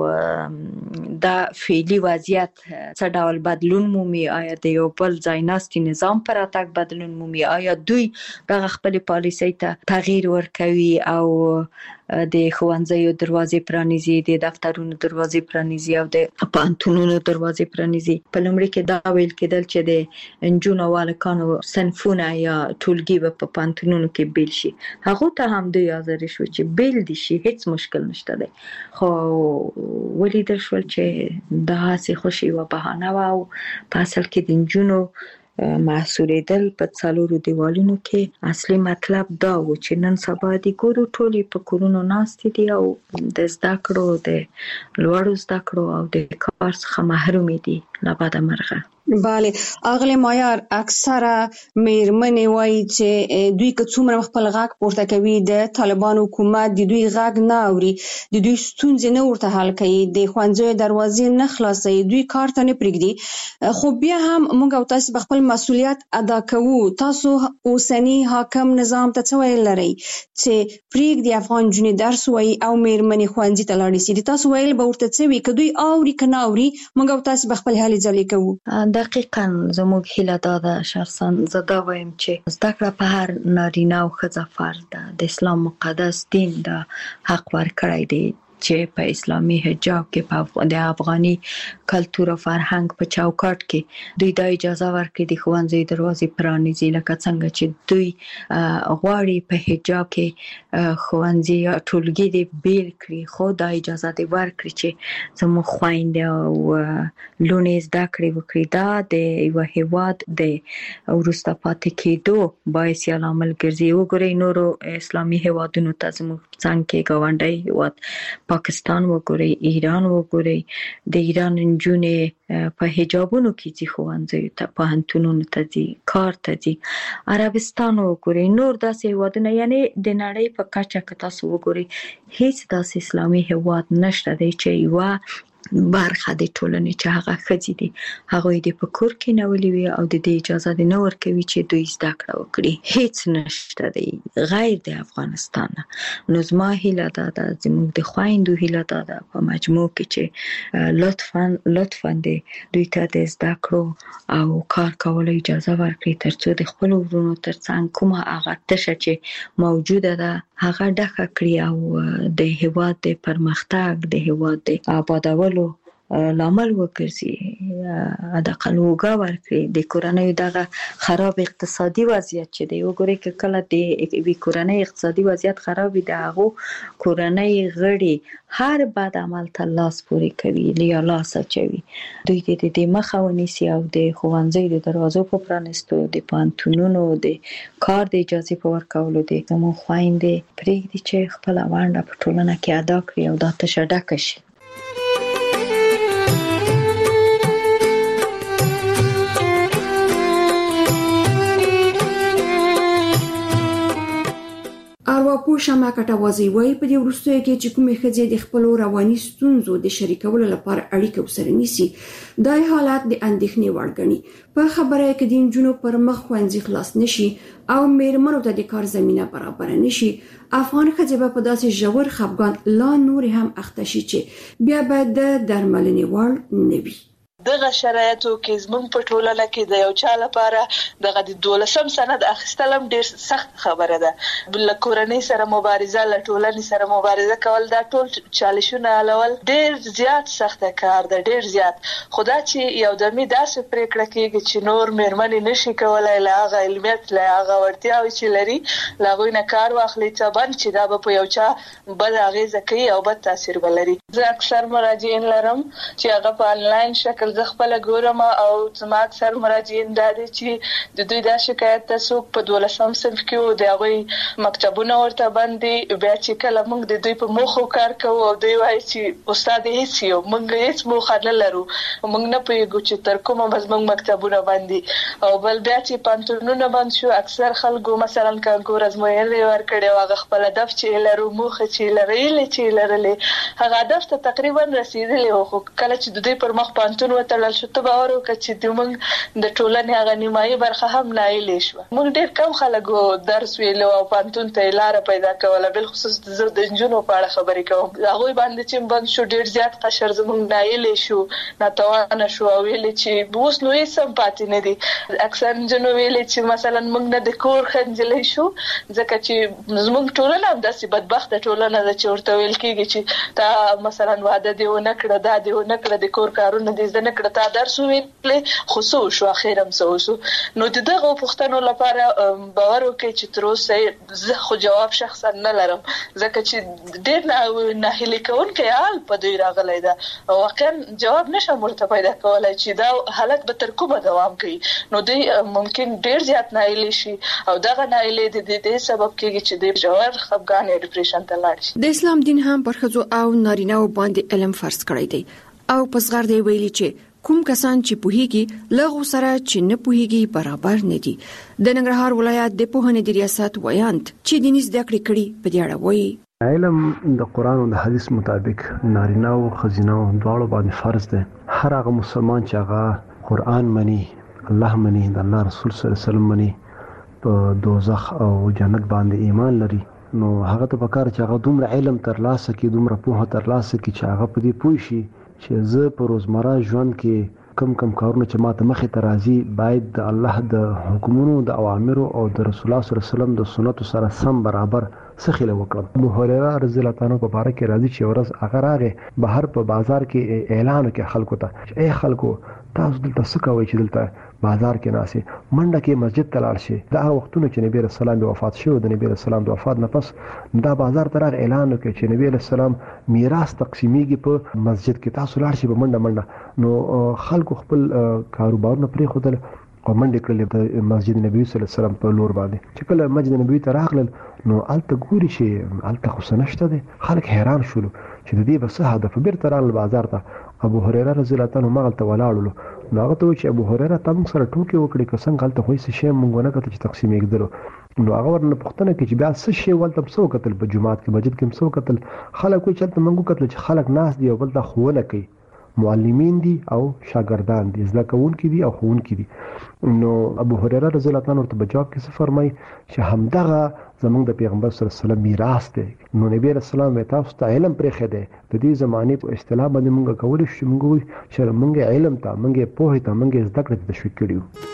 او دا فعلي وضعیت څه ډول بدلون مومي. آیا د یو بل ځایناستي نظام پر راتګ بدلون مومي؟ آیا دوی دغه خپلې پالیسۍ ته تغییر ورکوي او د ښوونځیو دروازې پرانیزي، د دفترونو دروازې پرانیزي او د پوهنتونونو دروازې پرانیزي؟ په لومړي کې دا ویل کېدل چې د نجونو او هلکانو صنفونه یا ټولګي به په پوهنتونونو کې بیل شي. هغو ته هم دوی حاضر شو چې بیل دي شي، هیڅ مشکل نشته دی. خو ولیدل شول چې داسې خوشي یوه بهانه وه او په اصل کې د نجونو محصولیدل په څلورو دیوالونو کې اصلي مطلب دا و چې نن سبا د ګورو ټولې په کورونو ناستې دي او د زده کړو، د لوړو زده کړو او د کار څخه محرومې دي له بده مرغه. بله، اغلی مایار اکثره میرمنې وایي چې دوی که څومره خپل غږ پورته کوي د طالبان حکومت د دوی غږ نه اوري، د دوی ستونزې نه ورته حل کوي، د ښوونځیو دروازې نه خلاصوي، دوی کار ته نه پرېږدي. خو بیا هم موږ او تاسو په خپل مسؤلیت ادا کوو. تاسو اوسني حاکم نظام ته څه ویل لرئ چې پرېږدي افغان نجونې درس ووایي او میرمنې ښوونځي ته لاړې سي؟ د تاسو ویل به ورته څه وي؟ که دوی اوري که نه اوري موږ او تاسو به خپل هلې ځلې کوو. دقیقاً زموږ هیله دا ده، شخصاً زه دا وایم چې زده کړه په هر نارینه او ښځه فرض ده. د اسلام مقدس دین دا حق ورکړی دی چې په اسلامي حجاب کې په د افغاني کلتور او فرهنګ په چوکاټ کې دوی دا اجازه ورکړي د ښوونځي دروازې پرانیزي، لکه څنګه چې دوی غواړي په حجاب کې ښوونځي یا ټولګي دې بیل کړي، خو دا اجازه دې ورکړي چې زموږ خویندې او لوڼې زده کړې وکړي. دا د یوه هیواد د وروسته پاتې کېدو باعث یا لامل ګرځي. وګورئ نورو اسلامي هیوادونو ته، زموږ څنګ کې ګاونډی هیواد پاکستان وګورئ، ایران وګورئ، د ایران نجونې په حجابونو کې ځي ښوونځیو ته، پوهنتونونو ته ځي، کار ته ځي. عربستان وګورئ، نور داسې هیوادونه، یعنی د نړۍ په کچه که تاسو وګورئ هیڅ داسې اسلامي هیواد نشته دی چې یوه برخه د ټولنې چې هغه ښځې دي هغوی دې په کور کې نیولې وي او د دې اجازه دې نه ورکوي چې دوی زده کړه وکړي. هیڅ نشته دی غیر د افغانستان. نو زما هیله دا ده، زموږ د خویندو هیله دا ده په مجموع کې چې لطفاً دوی ته د زده کړو او کار کولو اجازه ورکړي تر څو د خپلو ورونو تر څنګ کومه هغه تشه چې موجوده ده هغه ډکه کړي او د هیواد د پرمختګ، د هیواد د آبادولو لامل وګرځي، حداقل اوږه ورکړي. د کورنۍ دغه خراب اقتصادي وضعیت چې دی، وګورئ که کله د یوې کورنۍ اقتصادي وضعیت خراب وي د هغو کورنۍ غړي هر بد عمل ته لاس پورې کوي یا لاس اچوي. دوی د دې مخه ونیسي او د ښوونځیو د دروازو په پرانیستو، د پوهنتونونو د کار د اجازې په ورکولو د زموږ خویندې پرېږدي چې خپله ونډه په ټولنه کې ادا کړي او دا تشه ډکه شي. ارواپوه شمع کټوازی وایي په دې وروستیو کې چې کومې ښځې د خپلو رواني ستونزو د شریکولو لپاره اړیکه ورسره نیسي، دا حالت د اندېښنې وړ ګڼي. په خبره کې د نجونو پر مخ ښوونځي خلاص نشي او میرمنو ته د کار زمینه برابره نشي، افغان ښځې به په داسې ژور خفګان لا نورې هم اخته شي چې بیا به د درملنې وړ نه وي. دغه شرایطو کې زموږ په ټولنه کې د یو چا لپاره دغه د 12 سند اخیستل هم ډیر سخت خبره ده. بل کورنۍ سره مبارزه، له ټولنې سره مبارزه کول دا ټول چالشونه حلول ډیر زیات سخت کار ده، ډیر زیات. خدا چې یو دمي داسې پریکړه کیږي چې نور مېرمنې نشي کولای له هغه علمیت له هغه ورتیاوي چې لري لاغوی نه کار واخلي څبن چې دا په یو چا بد اغیزه کوي او بد تاثیر ولري. زه اکثر مراجعین لرم چې هغه په انلاین شکل ز خپل ګورم او زما اکثر مراجعین دا دي چې د دوی دا شکایت تاسو په 12 صنف کې د هغه مکتبونه ورته باندې بیا چې کله موږ د دوی په مخو کار کوو او دوی وایي چې استاد هیڅ یو موږ هیڅ موخه نه لرو، موږ نه پوهیږو چې تر کومه بس موږ مکتبونه باندې او بل بیا چې پانتونونه باندې شو اکثر خلکو مثلا کانکور ازموینې ورکړي او هغه خپل هدف چې لرو موخه چې لرلې هغه هدف ته تقریبا رسیدلی او کله چې د دې پر مخ پانتون وتړل شو ته باور وکړه چې د موږ د ټولنې هغه نیمایي برخه هم نایلې شو. موږ ډېر کم خلکو درس ویلو او پانتون ته لار پیدا کوله، بل خصوص د نجونو په اړه خبرې کوم. هغه باندې چې بند شو ډېر زیات قشر زموږ نایلې شو، ناتوانه شو او ویلې چې اوس نو یې سم پاتې نه دي. اکثر جنو ویلې چې مثلا موږ نه د کور خنجلې شو ځکه چې زموږ ټولنه هم داسې بدبخته ټولنه ده چې ورته ویل کېږي چې تا مثلا واده دی ونه کړه، دا دی ونه کړه، د کور کارونه دې زده نه کړه، تا درس وویلې خو څه وشو اخر هم څه وشو. نو د دغو پوښتنو لپاره باور وکړئ چې تر اوسه زه خو جواب شخصا نه لرم ځکه چې ډېر ناهیلي کوونکی حال په دوی راغلی ده او واقعا جواب نشم ورته پیدا کولای چې دا حالت به تر کومه دوام کوي. نو دوی ممکن ډېر زیات ناهیلي شي او دغه ناهیلي د دې سبب کېږي چې دوی ژور خفګان یا ډیپریشن ته لاړ شي. د اسلام دین هم پر ښځو او نارینه‌و باندې علم فرض کړی دی او په صغر دی ویلي چې کوم کسان چې پوهیږي لغو سره چې نه پوهیږي برابر نه دي. د ننګرهار ولایت د پوهنې د ریاست ویاند چې دیني زده کړې کړي په دې اړه وایي علم د قرآن او د حدیث مطابق نارینه او ښځینه دواړو باندې فرض دی. هر هغه مسلمان چې هغه قرآن مني، الله مني، د الله رسول صلی الله علیه وسلم مني، په دوزخ او جنت باندې ایمان لري، نو هغه ته پکار چې هغه دومره علم ترلاسه کړي، دومره پوهه ترلاسه کړي چې هغه په دې پوه شي چې زه په روزمره ژوند کې کم کارونه چې ماته مخې ته راځي باید د الله د حکمونو، د اوامرو او د رسول الله صلی الله علیه وسلم د سنتو سره سم برابر سخیله وکړم. ابو هريره رضی الله تعالی عنہ په باره کې راځي چې ورځ هغه راغی بهر په بازار کې اعلان وکړ خلکو ته چې اے خلکو تاسو دلته څه کوئ چې دلته بازار کې ناسي منډه کې مسجد ته لاړ شي. دا هغه وختونه چې نبی رسول الله وفات شو، د نبی رسول الله د وفات نه پس دا بازار ته راغی اعلان وکړ چې نبی رسول الله میراث تقسیمیږي په مسجد کې، تاسو لاړ شئ په منډه. نو خلکو خپل کاروبارونه پرې خودل او منډه کړلې د مسجد نبوي صلی الله علیه وسلم په لور باندې. چې کله مسجد نبوي ته راغلل نو الته ګوري چې الته خو څه نشته دی. خلک حیران شول چې د دې بس هدف بیرته راغلل بازار ته. ابو هريره رضی الله تعالی عنہ مغلته ولاړلو نو هغه ته چې ابو هريره تم سره ټوکی وکړي که څنګه غلطه خو څه شی مونږ نه کته چې تقسیم یې نو هغه ورنه پوښتنه کوي چې بیا څه شی ولته څو قتل په جمعات کې مسجد کې څو قتل خلک کوي چې مونږ قتل چې خلک ناس دی او بل ته خوونه کوي، معلمین دي او شاګردان دي، زده کوونکي دي او ښوونکي دي. نو ابو هريره رضی الله تعالی عنہ ورته جواب کې څه فرمایي چې همدغه زمونږ د پیغمبر صلی الله علیه وسلم میراث دی. نو نبی رسول الله تاسو ته علم پرې خده د دې زمانه په اصطلاح باندې مونږ کولای شو چې مونږ علم ته، مونږ پوهه ته، مونږ زده کړې ته تشویق کړیو.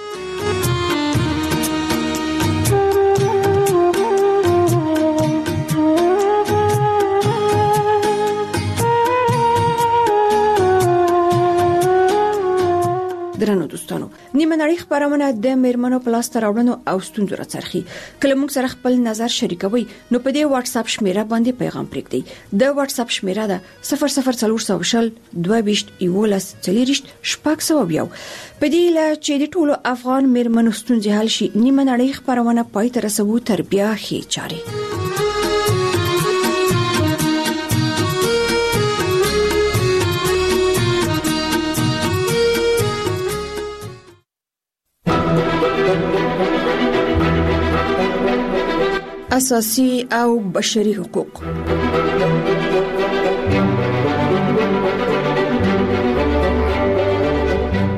درنو دوستانو، نیمه نړۍ خبرونه د میرمنو په لاس راوړنو او ستونزو راڅرخي. کله موږ سره خپل نظر شریکوي نو په دې واتس اپ شمیره باندې پیغام پرېږدئ. د واتس اپ شمیره ده 00400 22 11 40 شپږ. په دې لا چې د ټولو افغان میرمنو ستونزې حل شي، نیمه نړۍ خبرونه پای ته رسوو تر بیا خې چاري. اساسي او بشري حقوق.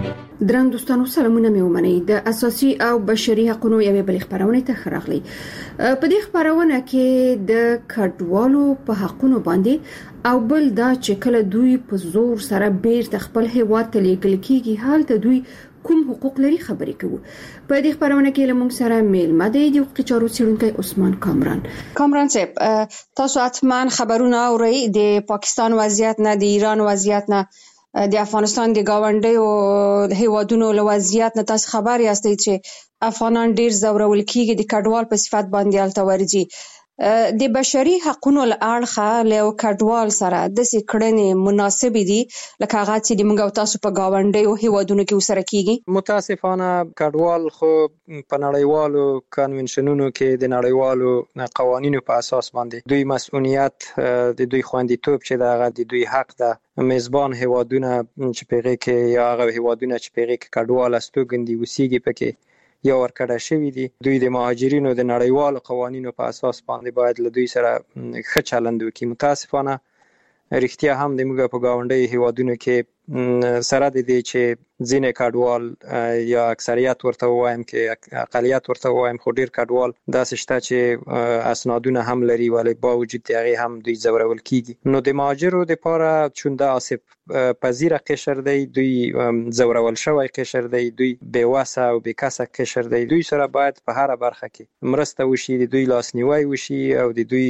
درنو دوستانو، سلامونه مې ومنئ. د اساسي او بشري حقوقو یوې بلې خبرونه ته خراغلي. په دې خبرونه کې د کډوالو په حقونو باندې او بل دا چې کله دوی په زور سره بیرته خپل هیواد ته لیږل کیږي حالت دوی کوم حقوق لري خبرې کوو. په دې خبرونه کې له موږ سره میلمه دی د حقوقي چارو څېړونکی عثمان کامران صاحب، تاسو حتما خبرونه اورئ د پاکستان وضعیت نه، د ایران وضعیت نه، د افغانستان د گاونډیو هیوادونو له وضعیت نه تاسو خبر یاستئ چې افغانان ډیر زورول کیږي د کډوال په صفت باندې الته ورځي. د بشري حقوقو له اړخه له کډوال سره د سکړنې مناسب دي لکه هغه چې د موږ او تاسو په گاونډیو هیوادونو کې وسره کیږي؟ متاسفانه کډوال خو په نړیوالو کنونشنونو کې د نړیوالو قوانینو په اساس باندې دوی مسؤلیت د دوی خوندیتوب چې دغه د دوی حق ده میزبان هیوادونه چې پیغه کې یا هغه هیوادونه چې پیغه کې کډوال استوګندي وسیږي پکې یا ورکړه شوی دي، دوی د مهاجرینو د نړیوالو قوانینو په اساس باندې باید له دوی سره ښه چلند وکړي. متاسفانه رښتیا هم د موږ په گاونډي هیوادونو کې سره د دې چې ځینې کډوال یا اکثریت ورته وایم کې اقلیت ورته وایم خو ډیر کډوال داسې شته چې اسنادونه هم لري ولی باوجود هغه هم دوی زورول کیږي. نو د مهاجرو لپاره چون د آسیب پذیر قشر دی، دوی زورول شوی قشر دی، دوی بیوسه او بیکسه قشر دی، دوی سره باید په هر برخه کې مرسته وشي، د دوی لاسنیوي وشي او د دوی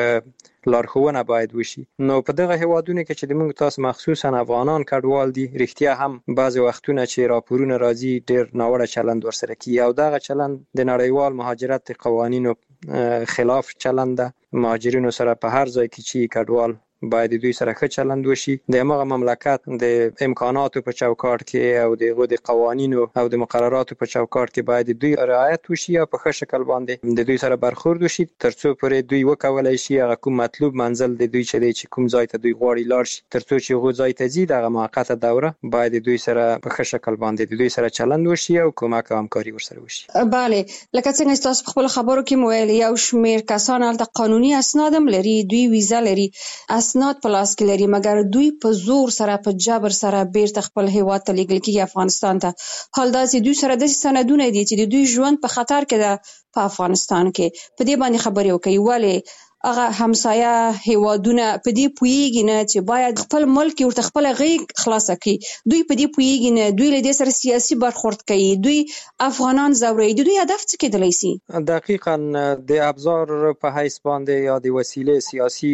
لارښوونه باید وشي. نو په دغه هیوادونو کې چې د موږ تاسو مخصوصا افغانان کډوال دي، رښتیا هم بعضی وختونه چې راپورونه راځي ډیر ناوړه چلند ورسره کوي او دغه چلند د نړیوال مهاجرت قوانینو خلاف چلند ده. مهاجرینو سره په هر ځای کې چې کډوال باید دوی سره ښه چلند وشي، د هغه مملکت د امکاناتو په چوکاټ کې او د قوانینو او د مقرراتو په چوکاټ کې باید دوی رعایت وشي او په ښه شکل باندې د دوی سره برخورد وشي ترڅو پرې دوی وکولای شي هغه کوم مطلوب منزل د دوی چې کوم ځای ته دوی غواړي لاړ شي، ترڅو چې هغه ځای ته ځي دغه موقته دوره باید دوی سره په ښه شکل باندې د دوی سره چلند وشي او کومک او همکاري ورسره وشي. بله، لکه څنګه تاسو خپل خبرو کې مویل یو شمیر کسان هلته قانوني اسناد هم لري، دوی ویزا لري، اسناد په لاس کې لري، مګر دوی په زور سره په جبر سره بیرته خپل هیواد ته لیږل کیږي افغانستان ته. حال دا چې دوی سره د سندونه دي چې د دوی ژوند په خطر کې ده په افغانستان کې. په دې باندې خبرې وکړي ولې هغه همسایه هیوادونه په دې پوهیږي نه چې باید خپل ملک ورته خپل غیږ خلاصه کړي؟ دوی په دې پوهیږي نه، دوی له دې سره سیاسي برخورد کوي، دوی افغانان زوروي. دوی هدف څه کېدلی شي؟ دقیقاً د ابزار په حیث باندې یا د وسیله سیاسي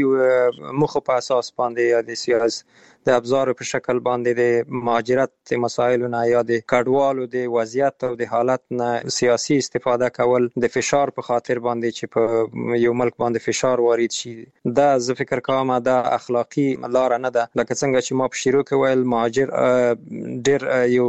مخ په اساس باندې یا د سیاست د ابزار په شکل باندې د مهاجرت مسایلو نه یا د کډوالو د وضعیت او د حالت نه سیاسي استفاده کول د فشار په خاطر باندې چې په یو ملک باندې فشار وارد شي، دا زه فکر کوم دا اخلاقی لار نه ده. لکه څنګه چې ما په شروع کې ویل مهاجر ډیر یو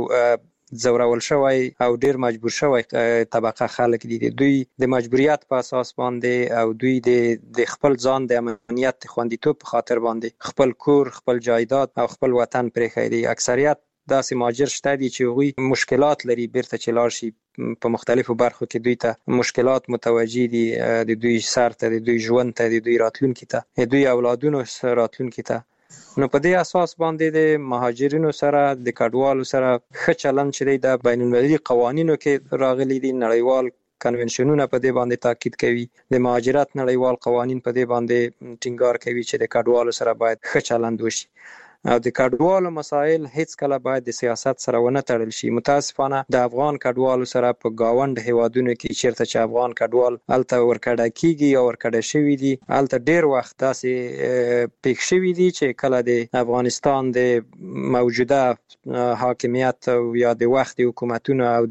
زورول شوی او ډیر مجبور شوی طبقه خلک دي، دوی د مجبوریت په اساس باندې او دوی د خپل ځان د امنیت خوندیتوب په خاطر باندې خپل کور، خپل جایداد او خپل وطن پرېښی دي. اکثریت داسې مهاجر شته دي چې هغوی مشکلات لري بیرته چې لاړ شي په مختلفو برخو کې دوی ته مشکلات متوجه دي، د دوی سر ته، د دوی ژوند ته، د دوی راتلونکي ته، د دوی اولادونو راتلونکي ته. نو په دې اساس باندې د مهاجرینو سره د کډوالو سره ښه چلند چې د بین المللي قوانینو کې راغلي دي، نړیوال کنونشنونه په دې باندې تاکید کوي، د مهاجرت نړیوال قوانین په دې باندې ټینګار کوي چې د کډوالو سره باید ښه چلند وشي او د کډوالو مسایل هیڅ کله باید د سیاست سره ونه تړل شي. متاسفانه د افغان کډوالو سره په گاوند هیوادونو کې چیرته چې افغان کډوال الته ورکړه کیږي یا ورکړه شوی دي، الته ډیر وخت داسې پیښ شوی دي چې کله د افغانستان د موجوده حاکمیت یا د وخت حکومتونو او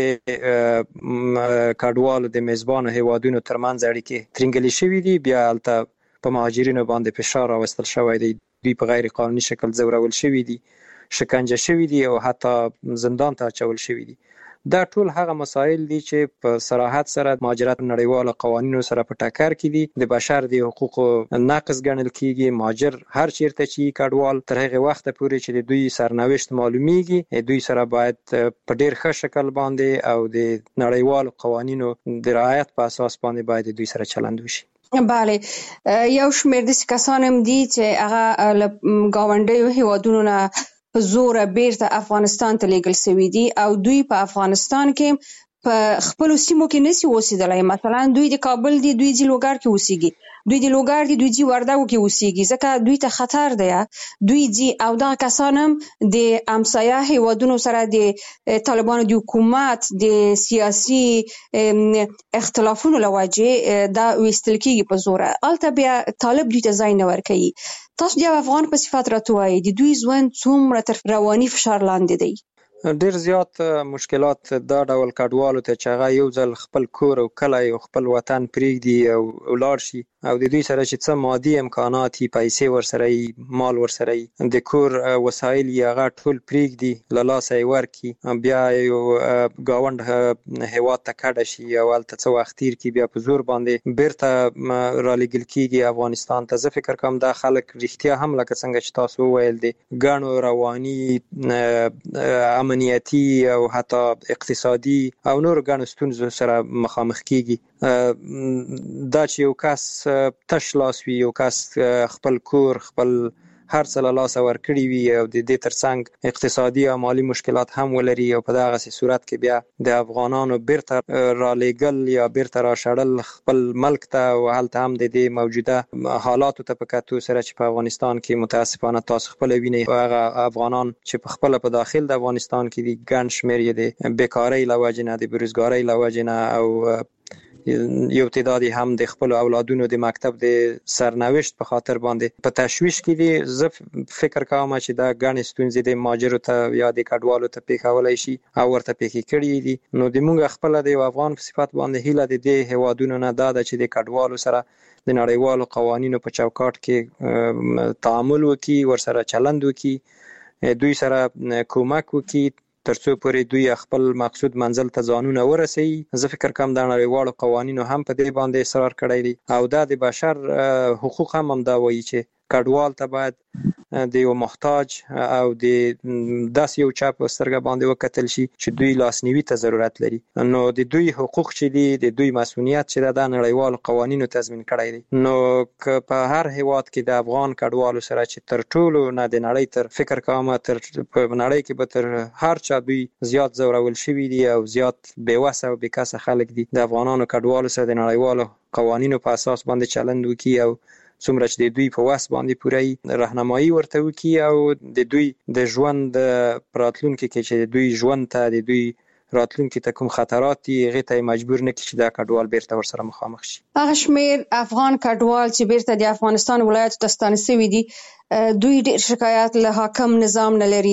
د کډوالو د میزبان هیوادونو ترمنځ اړیکې ترنګلې شوی دي، بیا الته په مهاجرینو باندې فشار راوستل شوی دی، دوی په غیر قانوني شکل زورول شوی دي، شکنجه شوی دي او حتی زندان ته اچول شوی دي. دا ټول هغه مسایل دي چې په صراحت سره مهاجرت نړیوال قوانینو سره په ټکر کې دي، د بشر د حقوقو نقض ګڼل کیږي. مهاجر هر چیرته چې کډوال تر هغه وخت پورې چې د دوی سرنوشت معلومیږي دوی سره باید په ډیر ښه شکل باندې او د نړیوال قوانینو د رعایت په اساس باندې باید دوی سره چلند وشي. بله، یو شمیر د کسان هم دي چې هغه له ګاونډیو هیوادونو نه په زور بیرته افغانستان ته لیږل شوي دي او دوی په افغانستان کې په خپل سیمو کې نسی اوسېدلای. مثلا دوی د کابل دی، دوی د لوګر کې اوسېږي، دوی د لوګر دی، دوی د وردګو کې اوسېږي، ځکه دوی ته خطر دی. دوی دي او دا کسان هم د همسایه هیوادونو سره د طالبانو د حکومت د سیاسي اختلافونو لوجه دا وستل کېږي په زوره. البته بیا طالب دوی ته ځای نه ورکوي. تاسو د افغان په صفت راته وایي د دوی ژوند څومره تر رواني فشار لاندې دی؟ ډیر زیات مشکلات دا ډول کډوالو ته چې هغه یو ځل خپل کور او کلی او خپل وطن پرېږدي او ولاړ شي او د دوی سره چې څه مادي امکانات یې، پیسې ورسره یې، مال ورسره یې، د کور وسایل یې هغه ټول پرېږدي، له لاسه یې ورکړي، بیا یو ګاونډ هېواد ته کډه شي او هلته څه وخت تېر کړي، بیا په زور باندې بیرته رالېږل کېږي افغانستان ته. زه فکر کوم دا خلک رښتیا هم لکه څنګه چې تاسو وویل د ګڼو رواني، امنیتي او حتی اقتصادي او نور ګڼو ستونزو سره مخامخ کېږي. دا چې یو کس تش لاس وي، یو کس خپل کور، خپل هر څه له لاسه ورکړي وي او د دې ترڅنګ اقتصادي او مالي مشکلات هم ولري او په دغسې صورت کې بیا د افغانانو بیرته رالېږل یا بیرته راشړل خپل ملک ته او هلته هم د دې موجوده حالاتو ته په کتو سره چې په افغانستان کې متاسفانه تاسو خپله وینئ هغه افغانان چې په خپله په داخل د افغانستان کې دي ګڼ شمېر یې د بیکارۍ له وجې نه، د بېروزګارۍ له وجې نه او یو تعداد هم د خپل اولادونو د مکتب د سرنوشت په خاطر باندې په تشویش کې دي. زه فکر کوم چې دا ګڼې ستونزې د مهاجرو ته یا د کډوالو ته پیښولی شي او ورته پیښې کړي دي. نو د موږ خپله د یو افغان په صفت باندې هیله د دې هیوادونو نه دا ده چې د کډوالو سره د نړیوالو قوانینو په چوکاټ کې تعامل وکړي، ورسره چلند وکړي، دوی سره کومک وکړي ترڅو پورې دوی خپل مقصود منزل ته ځانونه ورسوي. زه فکر کوم د نړیوالو قوانینو هم په دې باندې اصرار کړی دی او دا د بشر حقوق هم دا وایي چې کډوال ته باید د یو محتاج او د داسې یو چا په سترګه باندې وکتل شي چې دوی لاسنیوي ته ضرورت لري. نو د دوی حقوق چې دي، د دوی مسؤلیت چې د نړیوالو قوانینو تضمین کړی دی. نو که په هر هیواد کې د افغان کډوالو سره چې تر ټولو نه د نړۍ تر فکر کوم تر په نړۍ کې به تر هر چا دوی زیات ځورول شوي دي او زیات بېوسه او بېکسه خلک دي، د افغانانو کډوالو سره د نړیوالو قوانینو په اساس باندې چلند وکړي او څومره چې د دوی په وس باندې پوره راهنمایي ورته وکړي او د دوی د ژوند راتلونکي کې چې د دوی ژوند ته، د دوی راتلونکي ته کوم خطرات دي هغې ته مجبور نه کړي چې دا کډوال بیرته ورسره مخامخ شي. هغه شمېر افغان کډوال چې بیرته د افغانستان ولایتو ته ستانه شوي دي دوی ډېر شکایت له حاکم نظام نه لري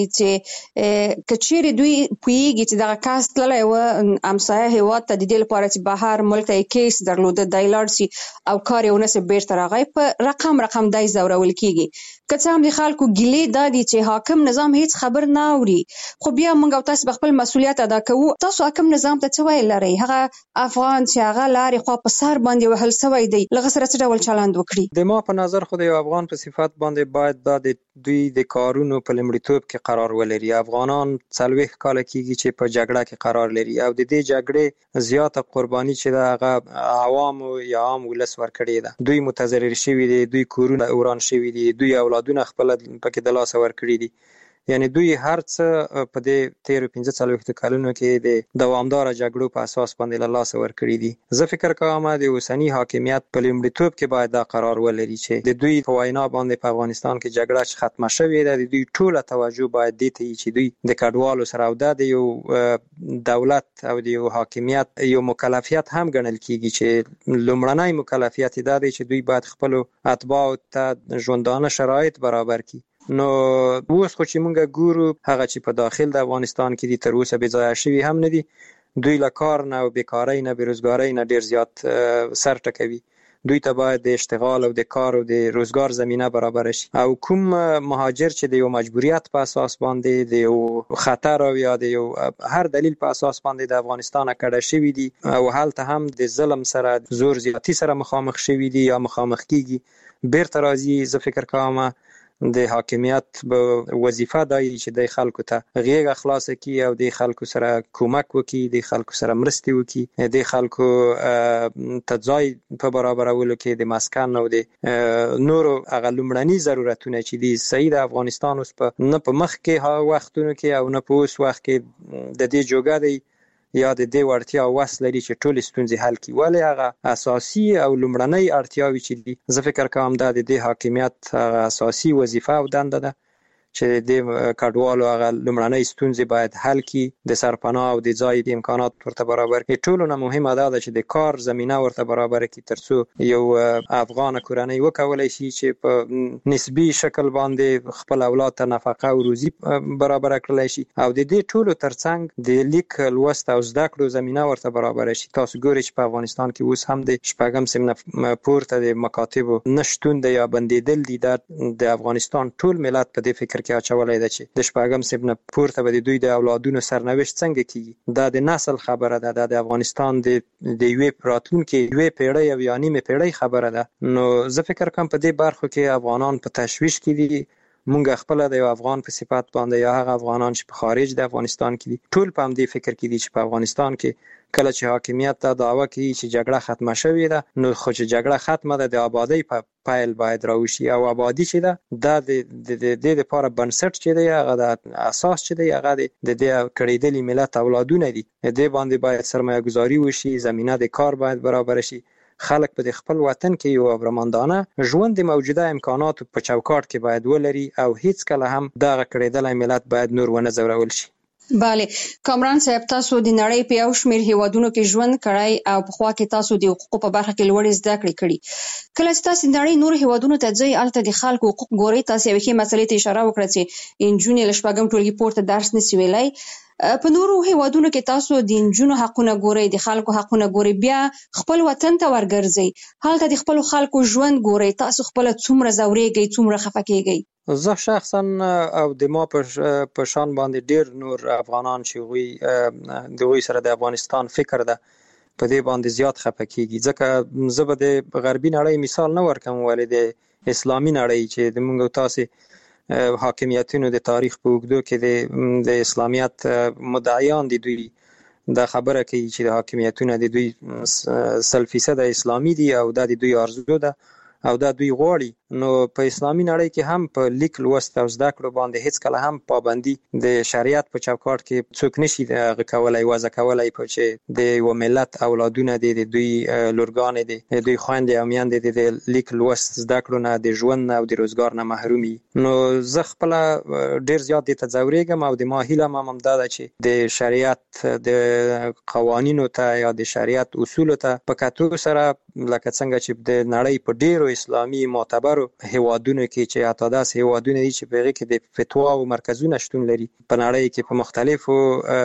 چې که چیرې دوی پوهېږي چې دغه کس تللی و همسایه هېواد ته د دې لپاره چې بهر ملک ته یې کیس درلوده، دی لاړ شي او کار یې ونه شي بیرته راغی، په رقم دی ځورول کېږي. که څه هم د خلکو ګیلې دا دي چې حاکم نظام هیڅ خبر نه اوري، خو بیا موږ او تاسو به خپل مسؤلیت ادا کوو. تاسو حاکم نظام ته څه ویل لرئ؟ هغه افغان چې هغه لارې خوا په سر باندې وهل سوی دی له هغه سره څه ډول چلند وکړي؟ د ما په نظر خو د یو افغان په صفت باندې باید دا د دوی د کارونو په لومړیتوب کې قرار ولري. افغانان 40 کاله کېږي چې په جګړه کې قرار لري او د دې جګړې زیاته قرباني چې ده هغه عوامو یا عام ولس ورکړې ده. دوی متضرر شوي دي، دوی کورونه وران شوي دي، دوی اولادونه خپل پکې د لاسه ورکړي دي. یعنی دوی هر څه په دې 13-15 کلونو کې د دوامداره جګړو په اساس باندې له لاسه ورکړي دي. زه فکر کوم د اوسني حاکمیت په لومړیتوب کې باید دا قرار ولري چې د دوی په وینا باندې په افغانستان کې جګړه چې ختمه شوې ده، د دوی ټوله توجه باید دې ته وي چې دوی د کډوالو سره او دا د یو دولت او د یو حاکمیت یو مکلفیت هم ګڼل کېږي چې لومړنی مکلفیت دا دی چې دوی باید خپلو اتباعو ته ژوندانه شرایط برابر کړي. نو اوس خو چې مونږ ګورو هغه چې په داخل د افغانستان کې دي تر اوسه بې ځایه شوي هم نه دي، دوی له کار نه او بیکارۍ نه بېروزګارۍ نه ډېر زیات سر ټکوي. دوی ته باید د اشتغال او د کار او د روزګار زمینه برابر شي او کوم مهاجر چې د یو مجبوریت په اساس باندې د یو خطر او یا د یو هر دلیل په اساس باندې د افغانستان کډه شوي دي او هلته هم د ظلم سره زور زیاتی سره مخامخ شوي دي یا مخامخ کیږي، بیرته راځي. زه فکر کوم د حاکمیت به وظیفه دی چې د خلکو ته غیږه خلاصه کړي او د خلکو سره کومک وکړي، د خلکو سره مرستې وکړي، د خلکو ته ځای په برابرولو کې د مسکن او د نورو هغه لومړني ضرورتونه چې دي صحیح د افغانستان اوس په نه په مخ کې وختونو کې او نه په اوس وخت کې د دې جوګه دی یا د دې وړتیا وس لري چې ټول ستونزې حل کړي، ولې هغه اساسي او لومړنۍ اړتیاوې چې دي زه فکر کوم دا د حاکمیت اساسي وظیفه او دنده ده چې د کډوالو هغه لومړنۍ ستونزې باید حل کړي، د سرپناه او د ځای د امکانات ورته برابر کړي. ټولو نه مهمه ده چې د کار زمينه ورته برابر کړي ترڅو یو افغان کورنۍ وکولای شي چې په نسبی شکل باندې خپل اولاد ته نفقه او روزي برابر کړی شي، او د دې ټولو ترڅنګ د لیک لوست او زده کړو زمينه ورته برابر شي. تاسو ګورئ چې په افغانستان کې اوس هم د شپږم سیم پورته د مکاتبو نشټون د یا بندیدل دي. د افغانستان ټول ملت په دې فکر کې اچولای دی چې د شپږم سیم پورته به د دوی د اولادونو سرنوشت څنګه کیږي. دا د نسل خبره ده، د افغانستان د یوې راتلونکي یوې پیړۍ او یا نیمه پیړۍ خبره ده. نو زه فکر کوم په دې برخو کې افغانان په تشویش کې دي. مونږ خپل د یو افغان په صفت باندې یا هغه افغانان چې په خارج د افغانستان کې دي ټول په همدې فکر کې دي چې په افغانستان کې کله چې حاکمیت ته دعوه کوي چې جګړه ختمه شوې ده، نو خو چې جګړه ختمه ده د آبادی په پایل باید راوشي، او آبادی چې ده دا د دې لپاره بنسټ چې دی هغه د اساس چې دی هغه د دې کړیدلي ملت اولادونه دي. دې باندې باید سرمایه گذاري وشي، زمينه د کار باید برابر شي، خلک په خپل وطن کې یو ابرمندانه ژوند د موجوده امکاناتو په چوکاټ کې باید ولري، او هیڅ کله هم دغه کړیدلي ملت باید نور ونه ځورول شي. بله کامران صاحب، تاسو د نړۍ په یو شمېر هیوادونو کې ژوند کړی او په خوا کې تاسو د حقوقو په برخه کې لوړې زده کړې کړې. کله چې تاسو د نړۍ نور هیوادونو ته ځئ هلته د خلکو حقوق ګورئ، تاسو یوې ښې مسلې ته اشاره وکړه چې نجونې له شپږم ټولګي پورته درس نشي ویلی. په نورو هیوادونو کې تاسو د نجونو حقونه ګورئ، د خلکو حقونه ګورئ، بیا خپل وطن ته ورګرځئ، هلته د خپل خلکو ژوند ګورئ، تاسو خپل څومره ځورېږئ، څومره خفه کېږئ. زه شخصا او د ما په شان باندې ډیر نور افغانان چې دوی سره د افغانستان فکر ده په دې باندې زیات خفه کیږي، ځکه زه به د غربي نړۍ مثال نه ورکوم، ولې د اسلامي نړۍ چې د موږ تاسو حاکمیتونو د تاریخ په اوږدو کې د اسلامیت مدعیان دي، دوی دا خبره کوي چې د حاکمیتونو د دوی 100% اسلامي دي او دا د دوی ارزو ده او دا دوی غواړي. نو په اسلامي نړۍ کې هم په لیک لوست او زده کړو باندې هیڅ کله هم پابندي د شریعت په چوکاټ کې څوک نشي کولای وضع کولای چې د یو ملت اولادونه دي، د دوی لورګانې دي، د دوی خويندې او میندې دي د لیک لوست زده کړو نه، د ژوند او د روزګار نه محرومي. نو زه خپل ډیر زیات د تزورېږم او د ما هیله هم دا ده چې د شریعت د قوانینو ته یا د شریعت اصول ته په کتو سره لکه څنګه چې د نړۍ په ډیرو اسلامي معتبرو هیوادونو کې چې حتی داسې هیوادونه دي چې په هغه کې د فتوا او مرکزونه شتون لري، په نړۍ کې په مختلفو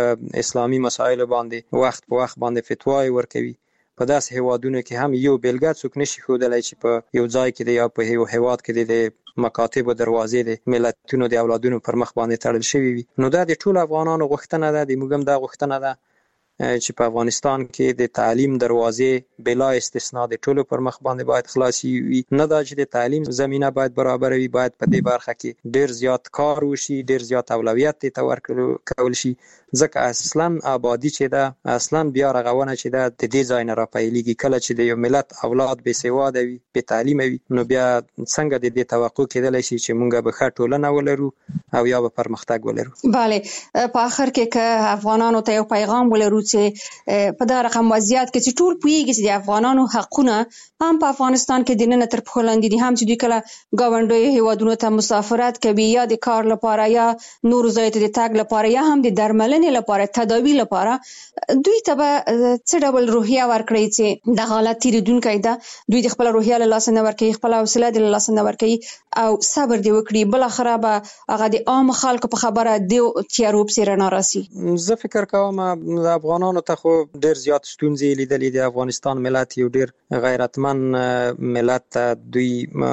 اسلامي مسایلو باندې وخت په وخت باندې فتواوې ورکوي. په داسې هیوادونو کې هم یو بیلګه څوک نشي ښودلی چې په یو ځای کې دی یا په یو هیواد کې د مکاتبو دروازې د ملتونو د اولادونو پر مخ باندې تړل شوي وي. نو دا د ټولو افغانانو غوښتنه ده، د موږ هم دا غوښتنه ده چې په افغانستان کې د تعلیم دروازې بلا استثناء د ټولو پر مخ باندې باید خلاصي وي. نه دا چې د تعلیم زمينه باید برابر وي، باید په دې برخه کې ډیر زیات کار وشي، ډیر زیات اولویت ته ورکول شي، ځکه اصلا آبادی چې ده اصلا بیا رغونه چې ده د دې ځای نه راپیلېږي. کله چې د یو ملت اولاد بې سواده وي، بې تعلیمه وي، نو بیا څنګه د دې توقع کېدلی شي چې موږ به ښه ټولنه ولرو او یا به پرمختګ ولرو. بله په آخر کې که افغانانو ته یو پیغام ولرو چې په دا رقم وضعیت کې چې ټول پوهیږي چې د افغانانو حقونه هم په افغانستان کې د نن تر پښو لاندې دي، هم چې دوی کله ګاونډیو هیوادونو ته مسافرت کوي یا د کار لپاره یا نورو ځایو ته د تګ لپاره یا هم د درملنې لپاره، تداوی لپاره، دوی ته به څه ډول روحیه ورکړي چې د حالت تیریدونکی ده، دوی د خپل روحیه له لاسه نه ورکوي، خپل حوصله د لاسه نه ورکوي او صبر دی وکړي، بل اخره به هغه د عام خلکو په خبره دی تیارو پسې رڼا راسي. زه فکر کوم د افغانانو ته خو ډیر زیات ستونزې لیدلې دي. افغانستان ملت یو ډیر غیرتمن ملت، دوی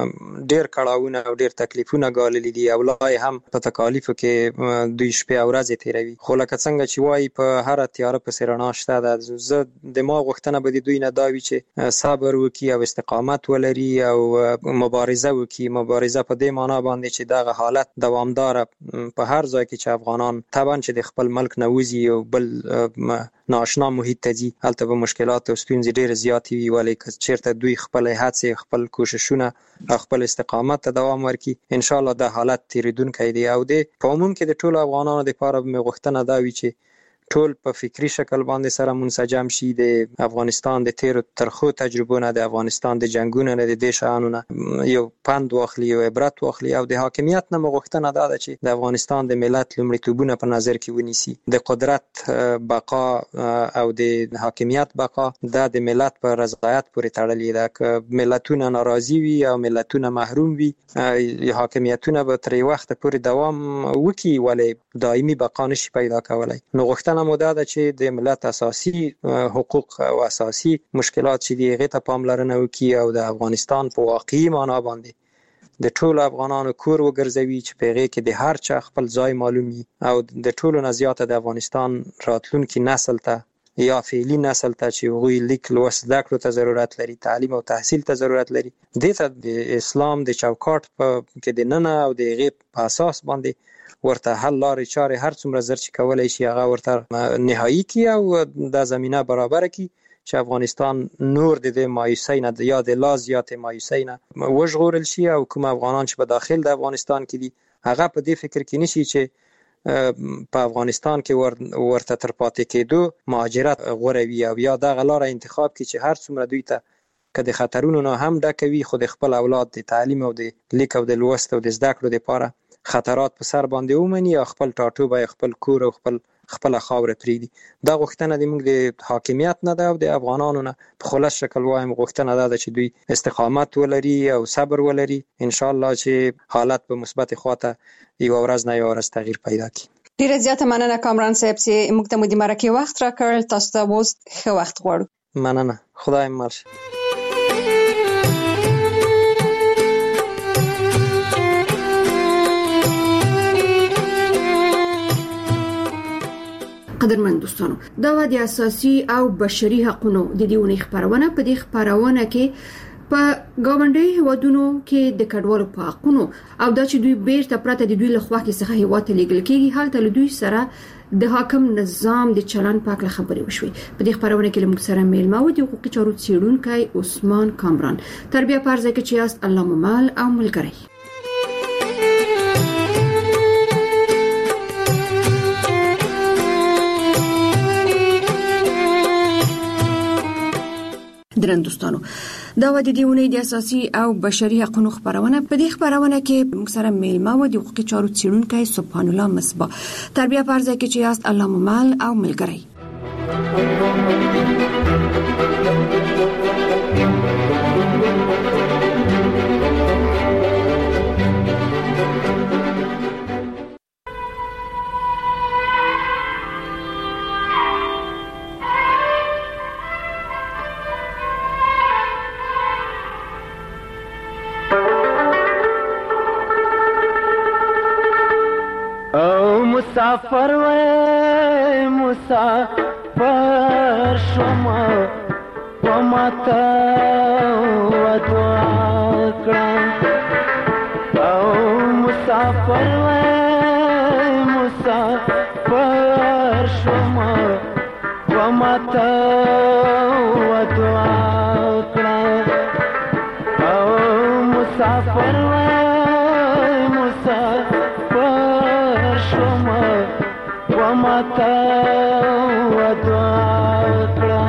ډیر کړاوونه او ډیر تکلیفونه ګاللي دي او لا هم په تکالیفو کې دوی شپې او ورځې تیروي. خو لکه څنګه چې وایي په هر تیاره پسې رڼا شته ده. زه د ما غوښتنه به د دوی نه دا وي چې صبر وکړي او استقامت ولري او مبارزه وکړي. مبارزه په دې معنا باندې چې دغه حالت دوامدار په هر ځای کې چې افغانان طبعا چې د خپل ملک نه وځي او بل ناشنا محیط ته ځي، هلته به مشکلات او ستونزې ډېرې زیاتې وي، ولې که چېرته دوی خپل هڅې، خپل کوششونه او خپل استقامت ته دوام ورکړي، انشاءالله دا حالت تېرېدونکی دی. او د په عموم کې د ټولو افغانانو دپاره به مې غوښتنه دا وي چې ټول په فکری شکل باندې سره منسجم شي. د افغانستان د تیرو ترخو تجربو نه، د افغانستان د جنگونو نه، د دې شانو نه یو پند واخلي، یو عبرت واخلي او د حاکمیت نه مغوښتنه ده چې د افغانستان د ملت لومړیتوبونه په نظر کې ونیسي. د قدرت بقا او د حاکمیت بقا د ملت په رضایت پورې تړلې ده. که ملتونه ناراضي وي او ملتونه محروم وي، حاکمیتونه به تر وخت پورې دوام وکړي ولې دایمي بقا نشي پیدا کولای. نو غوښتنه مو ده چې د ملت اساسي حقوق او اساسي مشکلات چې دی هغه ته پاملرنه وکړي او د افغانستان په واقعي معنا باندې د ټولو افغانانو کور وګرځوي چې په هغه کې د هر چا خپل ځای معلوم وي او د ټولو نه زیاته د افغانستان راتلونکي نسل ته یا فعلی نسل ته چې هغوی لیک لوست زده کړو ته ضرورت لري، تعلیم او تحصیل ته ضرورت لري، دې ته د اسلام د چوکاټ په کې د ننه او د هغې په اساس باندې ورته حل لارې چارې هر څومره زر چې کولای شي هغه ورته نهایی کی او د زمینه برابر کی چې افغانستان نور د مایوسی نه یا د لا زیات مایوسی نه وژغورل شي او کوم افغانان چې په داخل د افغانستان کې دي هغه په دې فکر کې نشي چې په افغانستان کې ورته تر پاتې کېدو مهاجرت غوره وي او یا دغه لاره انتخاب کړي چې هر څومره دوی ته که د خطرونو نه هم ډکوي خو د خپل اولاد د تعلیم او د لیک او د لوست او د زده کړو لپاره خطرات په سر باندې ومني او خپل ټاټوبه خپل کور او خپل خاور پریدي. دا غوښتنه د موږ د حاکمیت نه ده او د افغانانو نه په خلاص شکل وایم غوښتنه ده چې دوی استقامت ولري او صبر ولري. ان شاء الله چې حالت په مثبت خواته یو ورځ نه یو ورځ تغییر پیدا کړي. ډیره زیاته مننه کامران صاحب چې موږ ته مو د مرکه وخت راکړل. تاسو ته مو ښه وخت غواړو. مننه. خدای مل شه. قدرمن دوستانو، دا و د اساسي او بشري حقوقو د دیونې خبرونه. په دې خبرونه کې په ګاونډي هیوادونو کې د کډوالو په حقوقو او دا چې دوی بیرته پرته د دوی له خوا کې څخه هیواد ته لیږل کېږي حالت له دوی سره د حاکم نظام د چلن په اړه خبرې وشوي. په دې خبرونه کې موږ سره میلمه و د حقوقي چارو څېړونکی عثمان کامران. تربیه پرځه کې چې است الله ممال او ملګری. درن دوستانو، دا و د دیونې د اساسي او بشري حقوقو خبرونه. په دې خبرونه کې موږ سره میلمه و د حقوقي چارو څېړونکی سبحان الله مصباح. تربیه پرځه کې چې است الله ممال او ملګری. مسافر وای مسافر شما و ماتا و دعا کړه او مسافر وای مسافر شما و ماتا و دعا کړه او مسافر وای مسافر شما و ماتا و دعا کړه.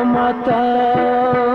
وماتا